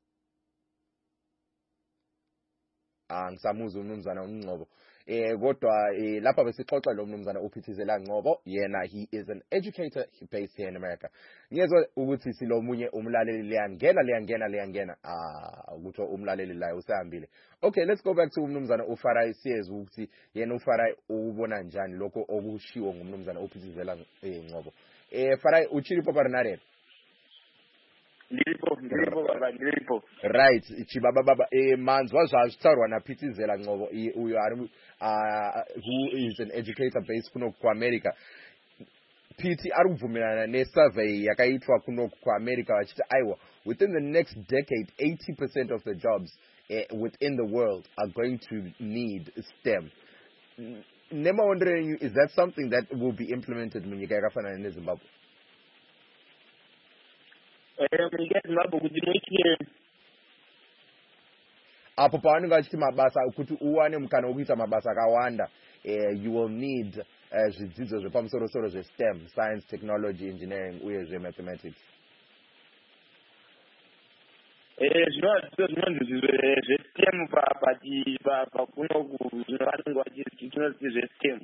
Ah ngisamuza umnumzana uNgcobo. Eh kodwa lapha besixoxa lo mnumzana uPhithizela Ngcobo, yena he is an educator, he based here in America. Ngiyezwe ukuthi silomunye umlaleli liyangena liyangena liyangena ah ukuthi umlaleli la usahambile. Okay, let's go back to umnumzana uFarai siyezwe ukuthi yena uFarai ubona njani lokho okushiwo ngumnumzana uPhithizela Ngcobo. Eh Farai uchiri poparinare. Ngilipo ngilipo baba ngilipo. Right, chibaba baba eh manzwa zvazvitaurwa naPhithizela Ngcobo uyo ari uh who is an educator based kuno kuAmerica. Piti ari kubvumirana nesurvey yakaitwa kuno kuAmerica vachiti aiwa within the next decade eighty percent of the jobs eh, within the world are going to need STEM. Nema wondering, is that something that will be implemented munyika yakafanana neZimbabwe? Apo pavanenge vachiti mabasa kuti uwane mukana wekuita mabasa akawanda you will need zvidzidzo zvepamusoro-soro zveSTEM, science, technology, engineering uye zvemathematics. zvinonzi zveSTEM pakunoku zvinovanenge vachiti tinoti zveSTEM.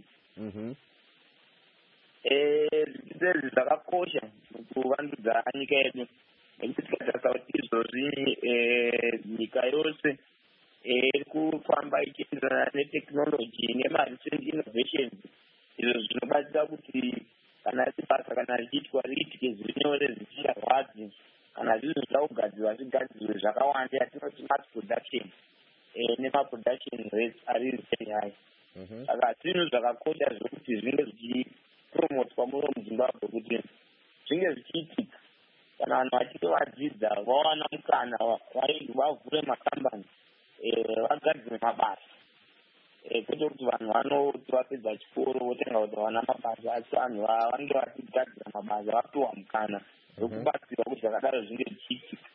Zvidzidzo izvi zvakakosha kuvandudza nyika yedu nekuti tikatarisa kuti izvozvi nyika yose iri kufamba ichienderana netekinoloji nemarecent innovations, izvo zvinobatsira kuti kana basa kana richiitwa riitike zviri nyore zvisingarwadzi kana zvinhu zvakugadzirwa zvigadzirwe zvakawanda yatinoti mass production nema-production rates ari very high. Saka zvinhu zvakakosha zvokuti zvinge zvichipromotwa muno muZimbabwe kuti zvinge zvichiitika kana vanhu vachinge vadzidza vawana mukana vavhure makambani vagadzire mabasa kwete kuti vanhu vanoti vapedza chikoro votenga kuti vawana mabasa asi vanhu vange vachigadzira mabasa vapiwa mukana wekubatsira kuti zvakadaro zvinge zvichiitika.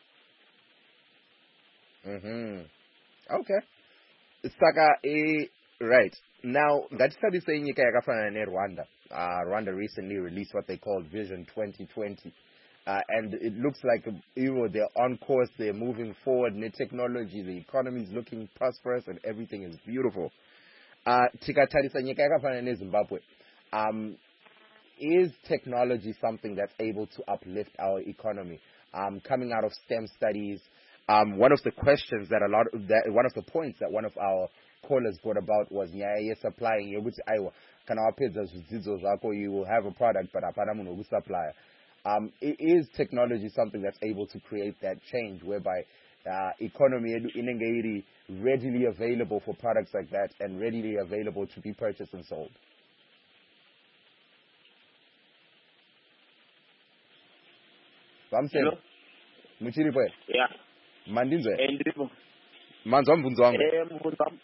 Okay. Saka eh, right. Now, ngatisabise nyika yakafanana neRwanda. Uh, Rwanda recently released what they call Vision twenty twenty. Uh, and it looks like you know, they're on course, they're moving forward, new technology, the economy is looking prosperous and everything is beautiful. Uh, tikatarisa nyika yakafanana neZimbabwe. Um, is technology something that's able to uplift our economy? Um, coming out of STEM studies, um, one of the questions that a lot of that, one of the points that one of our callers brought about was yeah, supplying you will have a product but apana munhu wokusupplier. Um, is technology something that's able to create that change whereby uh, economy inenge readily available for products like that and readily available to be purchased and sold? Vamselo. Muchiri pwe? Yeah. Mandinzwe? Eh, ndiripo. Manzwa mvunzo wangu? Eh, mvunzo wangu.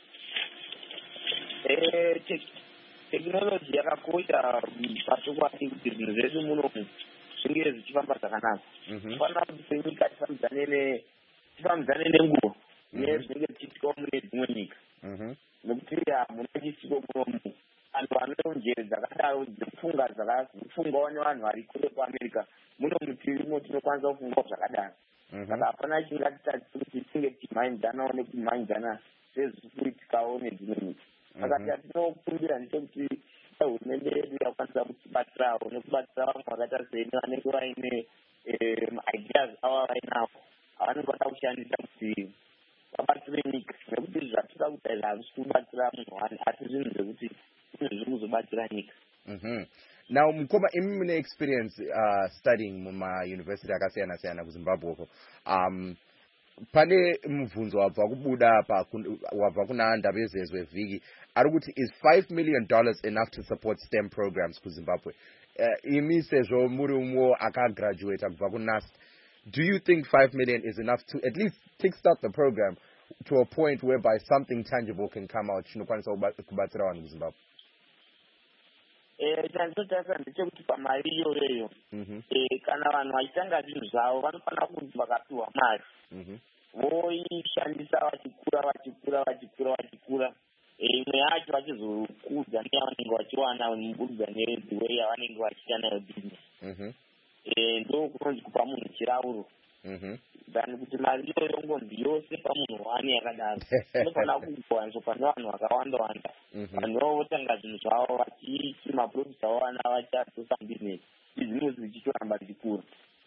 Eh, technology yakakosha patokwati kuti zvinhu zvedu muno zvinge zvichifamba zvakanaka. Fanira kuti senyika tifambidzane tifambidzane nenguva nezvinenge zvichiitika mune dzimwe nyika. Nokuti munochiitika munomu vanhu vane njere dzakadaro dzekufunga dzakafungawo nevanhu vari kure kuAmerica muno mutirimo tinokwanisa kufungawo zvakadaro. Saka hapana chingatitarise kuti tinge tichimhanyidzanawo nekumhanyidzana sezviri kuitikawo nedzimwe nyika. Saka tinokumbira ndechekuti hurumende yedu yakwanisa kutibatsirawo nekubatsira vamwe vakaita seni vanenge vaine ideas ava vainawo avanenge vada kushandisa kuti vabatsire nyika nekuti zvatinoda kuita izvi hazvisi kubatsira munhu wani asi zvinhu zvekuti zvinhu zviri kuzobatsira nyika. Now, Mkoma, in my experience uh, studying muma university akasiyana siyana kuZimbabwe uko, um, pane mvunzo wabva kubuda pa wabva kuna ndaba yezvezwe vhiki ari kuti is five million dollars enough to support STEM programs kuZimbabwe? Uh, imi sezvo muri umwe akagraduate kubva kuNAST, do you think five million is enough to at least kickstart the program to a point whereby something tangible can come out chinokwanisa kubatsira vanhu kuZimbabwe? Chandinotarisa ndechekuti pamari iyoyo kana vanhu vachitanga zvinhu zvavo vanofanira kunzi vakapiwa mari voishandisa vachikura vachikura vachikura vachikura imwe yacho vachizokudza neyavanenge vachiwana mubudza nedziwei yavanenge vachiita nayo business. Ndo kunonzi kupa munhu chirauro than kuti mari iyoyo ngombi yose pamunhu wani yakadaro. Inofanira kuwaniswa pane vanhu vakawanda wanda vanhu vavo votanga zvinhu zvavo vachiiti maprofita vawana vachadzosa business business zichitoramba zvikura.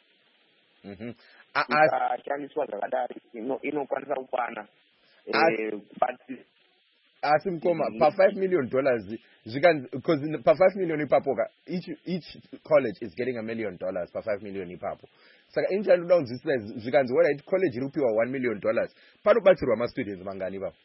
Ikashandiswa zvakadaro inokwanisa kukwana kubatsira. Asi Mkoma, pa five million dollars, because pa five million ipapo, each each college is getting a million dollars pa five million ipapo. Saka injalo unonzwisisa zvikanzi wona it college rupiwa one million dollars. Panobatsirwa ma students mangani baba?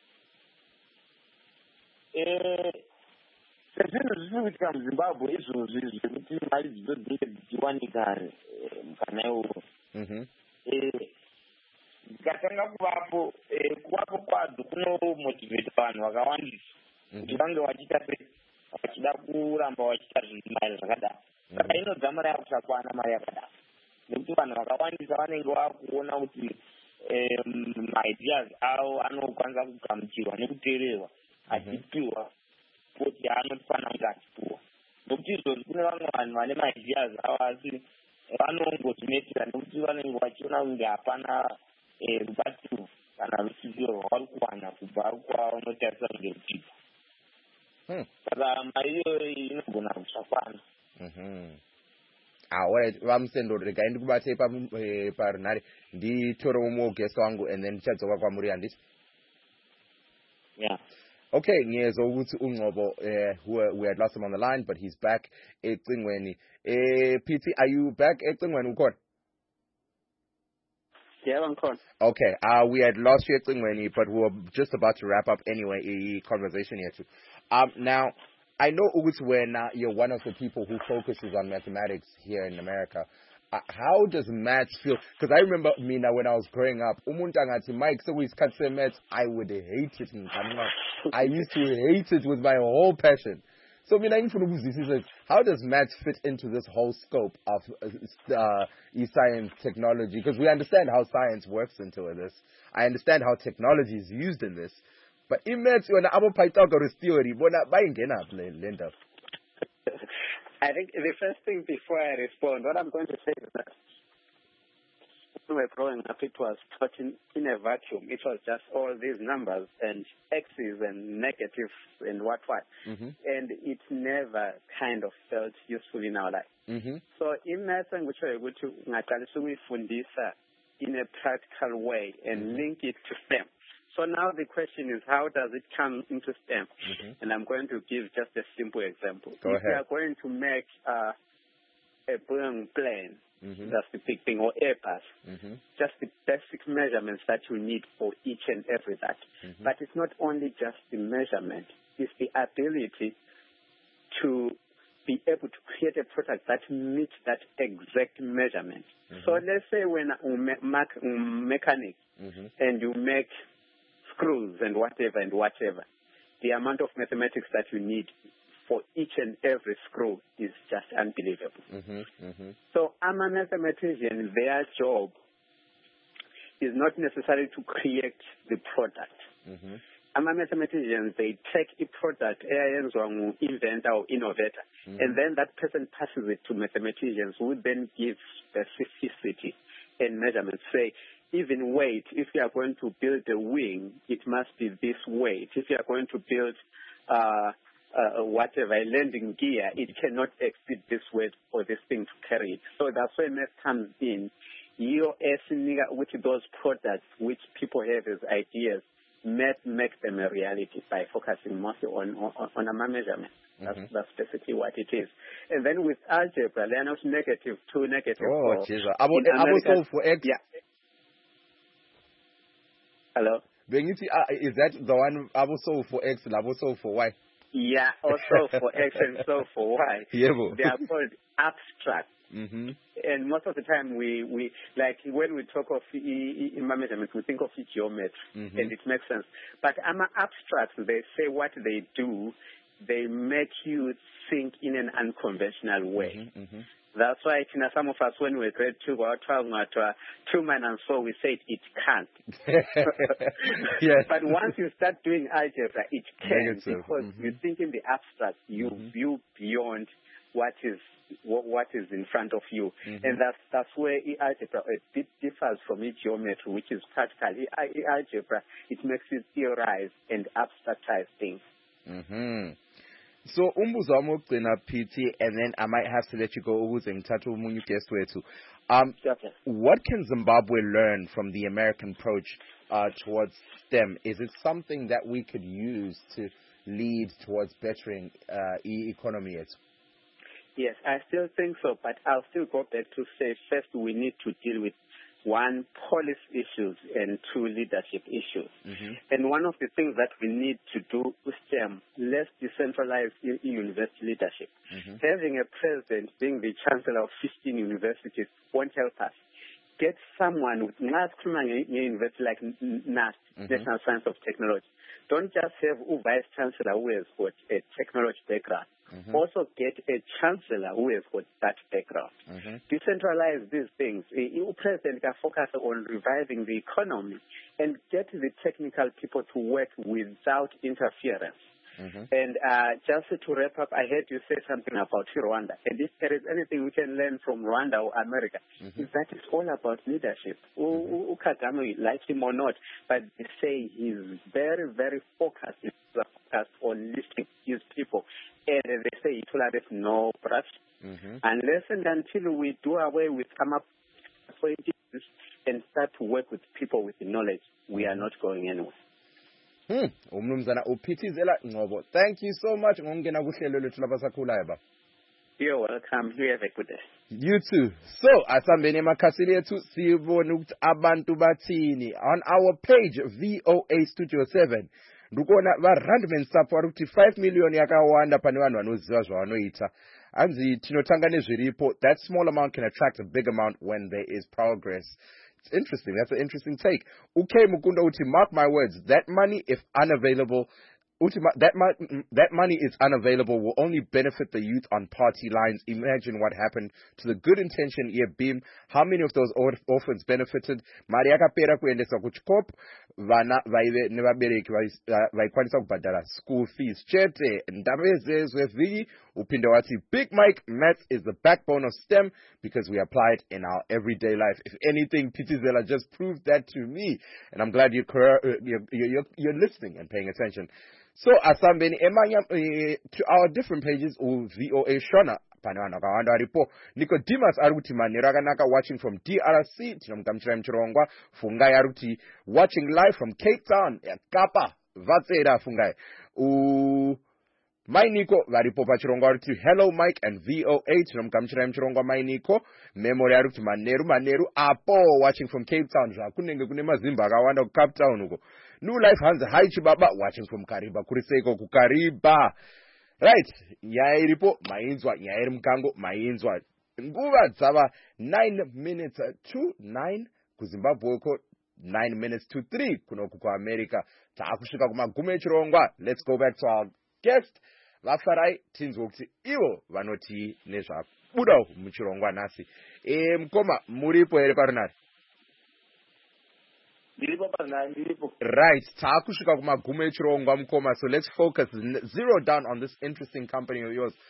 Eh, sezvinhu zviri kuitika muZimbabwe izvozvi zvekuti mari dzidzo dzinenge dzichiwanika mukana iwowo. Eh, dzikatanga kuvapo kuvapo kwadzo kunomotivheta vanhu vakawandisa kuti vange vachiita sei vachida kuramba vachiita zvinhu mari zvakadaro. Saka inodzamara yakusakwana mari yakadaro nekuti vanhu vakawandisa vanenge vakuona kuti maideas avo anokwanisa kugamuchirwa nekuteererwa achipiwa kuti anofanira kunge achipiwa. Nokuti izvozvi kune vamwe vanhu vane maideas avo asi vanongozvinetera nekuti vanenge vachiona kunge hapana rubatsiro kana rutsiviro rwavari kuwana kubva kwavanotarisa kunge ruchipo. Saka mari iyoyo inogona kusakwana. Ah, alright, vamsendo rega ndikubatei parunhare nditore umwe guest wangu and then tichadzoka kwamuri handiti? Yeah. Okay, ngiyezo ukuthi uNgcobo uh, who we had lost him on the line, but he's back ecingweni. Eh, P T, are you back ecingweni ukhona? Yeah, I'm con. Okay, uh, we had lost you at Tsingweni, but we were just about to wrap up anyway, the conversation here too. Um, now, I know Uguts when uh, you're one of the people who focuses on mathematics here in America. Uh, how does maths feel? Because I remember me now when I was growing up, umuntu angathi Mike, so we can't say maths, I would hate it. I used to hate it with my whole passion. So, I mean, how does maths fit into this whole scope of uh, e-science technology? Because we understand how science works into this. I understand how technology is used in this. But in maths, you're an Pythagoras theory. Linda. I think the first thing before I respond, what I'm going to say is that when we were growing up, it was taught in, in a vacuum. It was just all these numbers and x's and negatives and what what. Mm-hmm. And it never kind of felt useful in our life. Mm-hmm. So in maths, which we're able to fundisa in a practical way and mm-hmm. link it to STEM. So now the question is, how does it come into STEM? Mm-hmm. And I'm going to give just a simple example. Go if ahead. we are going to make uh, a Boeing plane, mm-hmm. that's the big thing, or Airbus, mm-hmm. just the basic measurements that you need for each and every that. Mm-hmm. But it's not only just the measurement, it's the ability to be able to create a product that meets that exact measurement. Mm-hmm. So let's say when you make mechanics mm-hmm. and you make screws and whatever and whatever, the amount of mathematics that you need for each and every screw is just unbelievable. Mm-hmm, mm-hmm. So I'm a mathematician. Their job is not necessarily to create the product. Mm-hmm. I'm a mathematician. They take a product, inventor or innovator, mm-hmm. and then that person passes it to mathematicians who then give specificity and measurements. Say, even weight, if you are going to build a wing, it must be this weight. If you are going to build uh, uh, whatever, a landing gear, it cannot exceed this weight for this thing to carry it. So that's where math comes in. You with those products which people have as ideas, math makes them a reality by focusing mostly on, on, on a measurement. That's, mm-hmm. that's basically what it is. And then with algebra, they are not negative two, negative oh, four. Jesus. I will, I will solve for X. Yeah. Hello? Is that the one I will solve for X and I will solve for Y? Yeah, also for X and so for Y. Yeah, they are called abstract. Mm-hmm. And most of the time, we, we like when we talk of e- e- measurements, we think of e- geometry, mm-hmm. and it makes sense. But I'm abstract. They say what they do, they make you think in an unconventional way. Mm-hmm, mm-hmm. That's why, you know, some of us, when we grade two or twelve, uh, two minus four, we say it can't. Yes. But once you start doing algebra, it can, Negative. because mm-hmm. you think in the abstract, you mm-hmm. view beyond what is what, what is in front of you, mm-hmm. and that's that's where algebra a bit differs from e geometry, which is practical. E algebra, it makes you theorize and abstractize things. Mm-hmm. So umbuzo wami wokugcina P T, and then I might have to let you go ukuze ngithathe umunye guest wethu. Um, okay. What can Zimbabwe learn from the American approach uh, towards STEM? Is it something that we could use to lead towards bettering uh, e-economy? Yes, I still think so, but I'll still go back to say first we need to deal with one, policy issues, and two, leadership issues. Mm-hmm. And one of the things that we need to do with STEM, let's decentralize university leadership. Mm-hmm. Having a president being the chancellor of fifteen universities won't help us. Get someone with university like N A S, mm-hmm. National Science of Technology. Don't just have a vice chancellor who has got a technology background. Mm-hmm. Also get a chancellor who has got that background. Mm-hmm. Decentralize these things. The president can focus on reviving the economy and get the technical people to work without interference. Mm-hmm. And uh, just to wrap up, I heard you say something about Rwanda. And if there is anything we can learn from Rwanda or America, mm-hmm. is that it's all about leadership. Mm-hmm. Kagame, like him or not, but they say he's very, very focused. He's focused on lifting his people. And they say it will have no corruption. Mm-hmm. Unless and until we do away with come up and start to work with people with knowledge, we are not going anywhere. Hmm. Umnumzana uphithizela Ngcobo. Thank you so much ngokungena kuhlelo lethu labasakhulayo ba. You're welcome. You have a good day. You too. So, asambeni emakhasini ethu sibone ukuthi abantu bathini on our page V O A Studio seven. Ndukona va Randman support ukuthi five million yakawanda pane vanhu vanoziva zvavanoita. Anzi tinotanga nezviripo. That small amount can attract a big amount when there is progress. It's interesting. That's an interesting take. Okay, Mukunda uti, mark my words. That money, if unavailable, That, that money is unavailable will only benefit the youth on party lines. Imagine what happened to the good intention here, Beam. How many of those orphans benefited? Mariaka pera kuendesa kuchikop, vana vaive nevabereki vaikwanisa kubhadhara school fees. Chete, ndaveze zwevigi, upinde wati. Big Mike, maths is the backbone of STEM because we apply it in our everyday life. If anything, Pitizela just proved that to me. And I'm glad you're, you're, you're, you're listening and paying attention. So, asambeni emanya uh, to our different pages of V O A Shona. Panwana kawanda ripo. Nicodemus aruti maniraganaka watching from D R C. Tinomkamchira mchirongwa. Fungai aruti watching live from Cape Town. Kapa. Vatsera fungai. U Mainiko varipo pachirongwa aruti hello Mike and V O A. Tinomkamchira mchirongwa Mainiko. Memory aruti maneru maneru. Apo watching from Cape Town. Kunenge kunema zimba kawanda Cape Town uko. New Life Hands Hai Chibaba watching from Kariba Kuriseko Kukariba. Right, Yairipo, Mainzwa, Yair Mkango, Mainzwa. Nguva Zava nine minutes to nine, Kuzimbabwe nine minutes to three, Kunokuko America. Takushika Kumagume Chirongwa. Let's go back to our guest. Vafarai Tinzwokti Iwo Vanoti Nesha. Budo Muchirongwa Nasi. E Mkoma Muripo Erikarnari. Right. So let's focus, zero down on this interesting company of yours.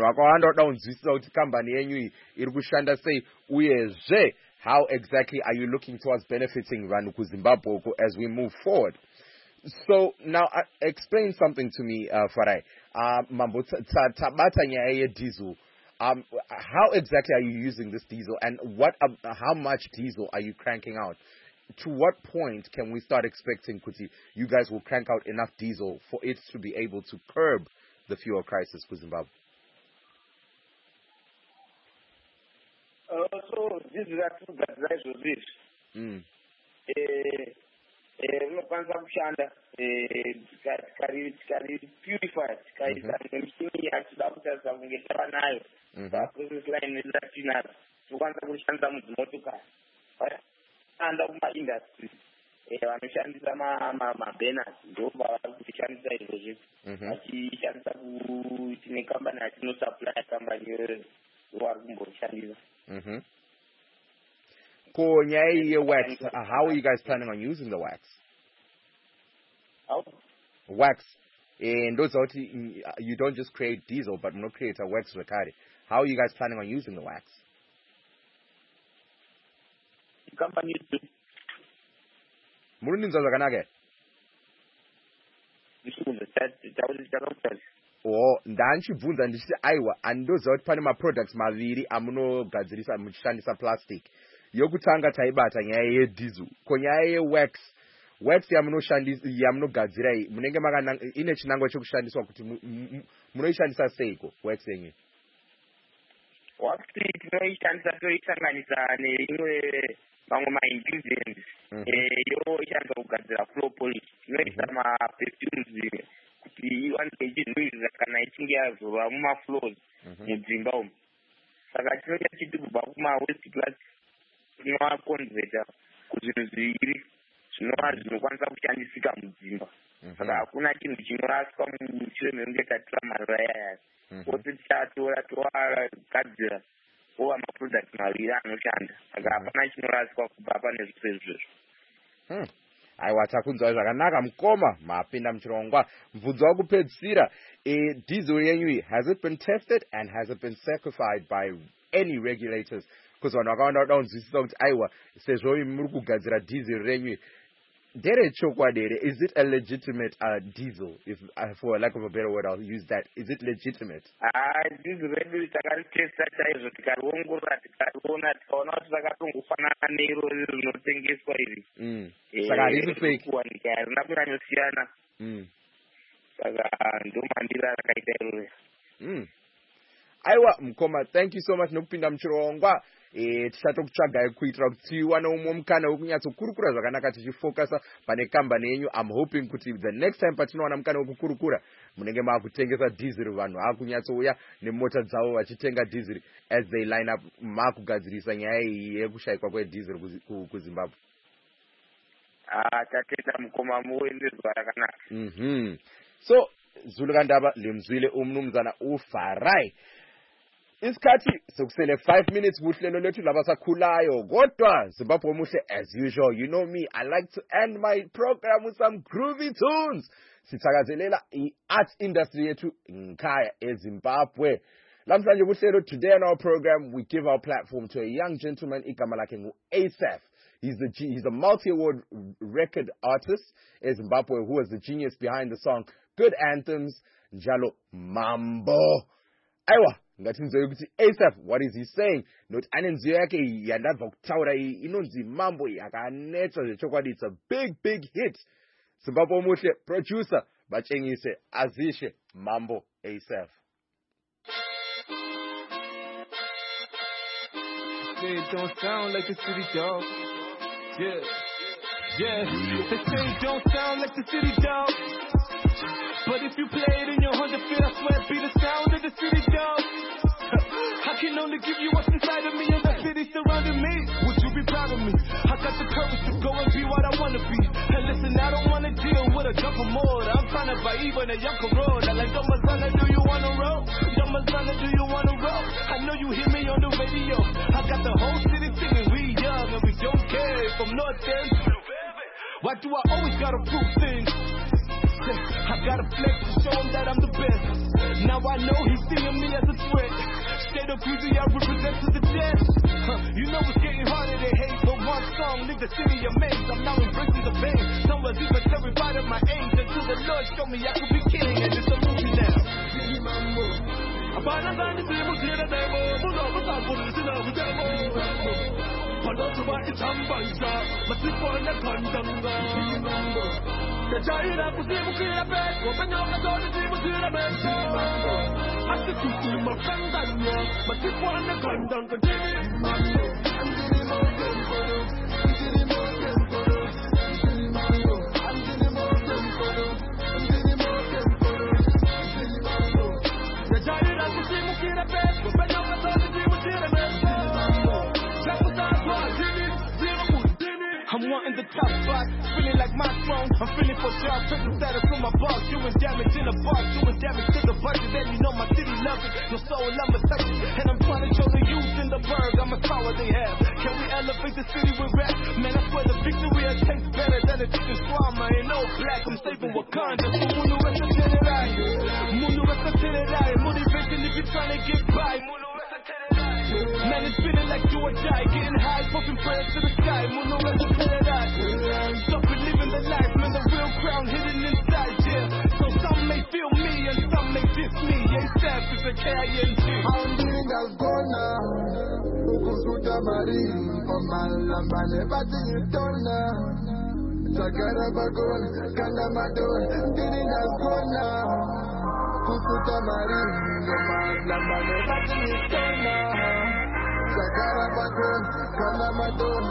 How exactly are you looking towards benefiting Vanuku Zimbabwe as we move forward? So now uh, explain something to me, uh, Farai. Diesel. Um, how exactly are you using this diesel, and what? Uh, how much diesel are you cranking out? To what point can we start expecting, Kuti, you guys will crank out enough diesel for it to be able to curb the fuel crisis for Zimbabwe? Uh, so this is actually the price of this. Mm. Unokwanisa kushanda purified mishini yachida kutarisa kunge tava nayo process line yatinayo tokwanisa kushandisa mudzimotokari anda kuma-industry vanoshandisa mabanners ndobva vari kutishandisa izvozvi vachishandisa tine kambani yatinosupply kambani vari kumboshandisa. Ko nyaya ye-wax, how are you guys planning on using the wax? How? Wax. And those are, you don't just create diesel, but not create a wax recari. How are you guys planning on using the wax? The company is Muruninza zakanake. Oh, ndanchibvunza ndichiti aiwa andoziva kuti pane maproducts maviri amunogadzirisa muchishandisa plastic. Yokutanga taibata nyaya yediesel. Ko nyaya yewax, wax yamunoshandisa yamunogadzira iyi munenge makana ine chinangwa chekushandiswa kuti munoishandisa seiko wax yenyu? Wax tinoishandisa toisanganisa neimwe mamwe ma-ingredients yo ishandisa kugadzira floor polish. Tinoisa ma-perfumes kuti iwanike ichizvizviza kana ichinge yazova mumafloors mudzimba umu. Saka tinoita chiti kubva kuma-waste plastic tinoakonveta kuzvinhu zviviri zvinova zvinokwanisa kushandisika mudzimba. Saka hakuna chinhu chinoraswa mushure mekunge tatora marara yaya. Ose tichatora toagadzira ova maproducts maviri anoshanda. Saka hapana chinoraswa kubva pane zvose izvozvo. Aiwa takunzwa zvakanaka mukoma mapinda muchirongwa. Mvudzi wakupedzisira, diesel yenyu, has it been tested and has it been certified by any regulators? Because vanhu vakawanda vada kunzwisisa kuti aiwa sezvo muri kugadzira diesel renyu nderechokwadi here, is it a legitimate uh, diesel? If uh, for lack of a better word I'll use that. Is it legitimate? Ah, diesel redu takaritesta chaizvo tikariongorora tikariona tikaona kuti rakatongofanana neiro rinotengeswa iri. Saka harisi fake. Kuwanika harina kunyanyosiyana. Saka ndomandira rakaita iroro. Aiwa Mkoma, thank you so much nokupinda mchirongwa. Eh tishato kutsvaga kuitira kuti wana umwe mukana wekunyatso kurukura zvakanaka tichifocusa pane company yenyu. I'm hoping kuti the next time patinowana mukana wekukurukura munenge makutengesa diesel, vanhu akunyatsoya nemota dzavo vachitenga diesel as they line up makugadzirisa nyaya iyi yekushayikwa kwediesel kuZimbabwe. Ah, tatenda Mkoma muendezwa yakanaka. Mhm. So Zulukandaba limzwile umnumzana uFarai. Isikhathi sokusele five minutes kuhlelo lethu labasakhulayo kodwa Zimbabwe muhle as usual. You know me, I like to end my program with some groovy tunes. Sithakazelela i-art industry yethu nkhaya eZimbabwe. Lamhlanje kuhlelo, today on our program we give our platform to a young gentleman igama lakhe ngu-Asaph. He's the he's a multi-award record artist in Zimbabwe who was the genius behind the song Good Anthems, Njalo Mambo. Aiwa, ngathi ngizoyo ukuthi Asaph, what is he saying? Not anenziyo yakhe yandadva kutaura inonzi Mambo yakanetsa zvechokwadi. It's a big big hit. Zimbabwe muhle producer batshengise azishe Mambo Asaph. It don't sound like the city dog. Yeah, yeah. They say it don't sound like the city dog, but if you play it in your Honda Fit, I swear it be the sound of the city dog. I can only give you what's inside of me, and the city surrounding me. Would you be proud of me? I got the courage to go and be what I wanna be. And listen, I don't wanna deal with a jumper mode. I'm trying to buy even a younger road. I like Domazana, do you wanna roll? Domazana, do you wanna roll? I know you hear me on the radio. I got the whole city singing, we young and we don't care. From North End to why do I always gotta prove things? I gotta flex to show him that I'm the best. Now I know he's seeing me as a threat. Straight up easy, I represent to the death. Huh, you know it's getting harder to hate, but one song leave the city amazed. I'm now embracing the pain. Someone's even terrified of my age until the Lord showed me I could be king, and it's a movie now. Jaira kusimukira peko penyoka zote zimutira meso asikutima kandanya matipwana kandanga jini mambo andini mokemporo andini mokemporo andini mambo andini mokemporo andini mokemporo andini mambo Jaira kusimukira peko penyoka zote zimutira meso Jakutatwa jini I'm wanting the top spot, feeling like my throne. I'm feeling for jobs, prison status from my boss. Doing damage in the box, doing damage to the budget. And you know my city loves it, your soul I'ma touch it. And I'm trying to show the youth in the burg, I'm a power they have. Can we elevate the city with rap? Man, I swear the victory it tastes better than the chicken shawarma. Ain't no black, I'm saving Wakanda. So Munu Resta Tenerai, Munu Resta Tenerai. Motivation if you're trying to get by. Munu Resta Tenerai. Man, it's feeling like do or die, getting high, pumping prayers to the sky. Munu Resta Tenerai. Stop living the life, man, the real crown hidden inside, yeah. So some may feel me and some may diss me. Asaph is a K I N G. I'm doing as gonna Ukusuta Mari Omalamba Nebati Dona Sakara Bagon Kanda Madon Doing as gonna Ukusuta Mari Omalamba Nebati Dona Sakara Bagon Kanda Madon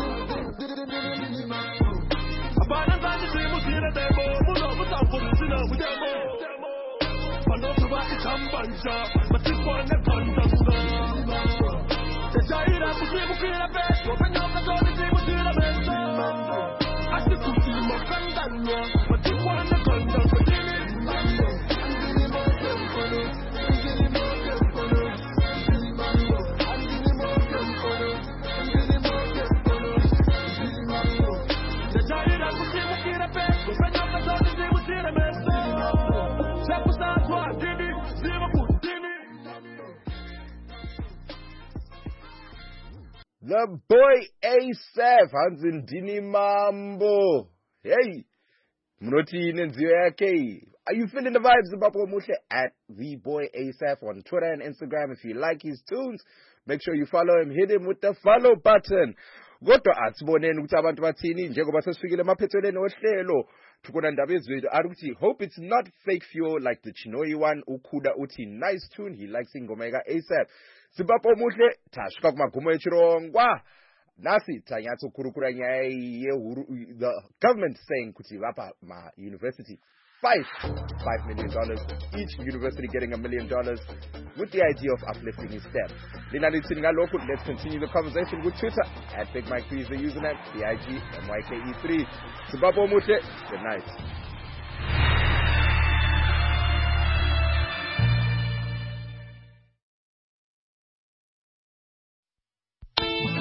Abana Bani Simusira Demo Muno Mutambu Sina Demo Panotuba Itambanja Matipona Kandanga Jaira kusimukira peko penyoka zote zimutira meso asikutima kandanya matipwana kandanga jini mambo andini mokemporo andini mokemporo andini mambo andini mokemporo andini mokemporo andini mambo Jaira kusimukira peko penyoka zote zimutira meso Jakusatwa jini zimukutini The boy Asaph Hanzindini Mambo. Hey, Mnoti nenziyo yake. Are you feeling the vibes, Zimbabwe Muhle? At the boy Asaph on Twitter and Instagram. If you like his tunes, make sure you follow him. Hit him with the follow button. Kodwa asiboneni ukuthi abantu bathini njengoba sesifikile emaphethelweni ohlelo. tukona ndaba ezweni ari kuti hope it's not fake fuel like the Chinoi one. Ukhuda uthi nice tune, he likes ingoma eka ASAP. Zimbabwe muhle tasvika kumagumo echirongwa. Nasi tanyatso kurukura nyaya yehuru, the government saying kuti vapa ma university five five million dollars, each university getting a million dollars, with the idea of uplifting his staff. Let's continue the conversation with Twitter at Big Mike three is the username, B I G M Y K E three. Zimbabwe Mute, good night.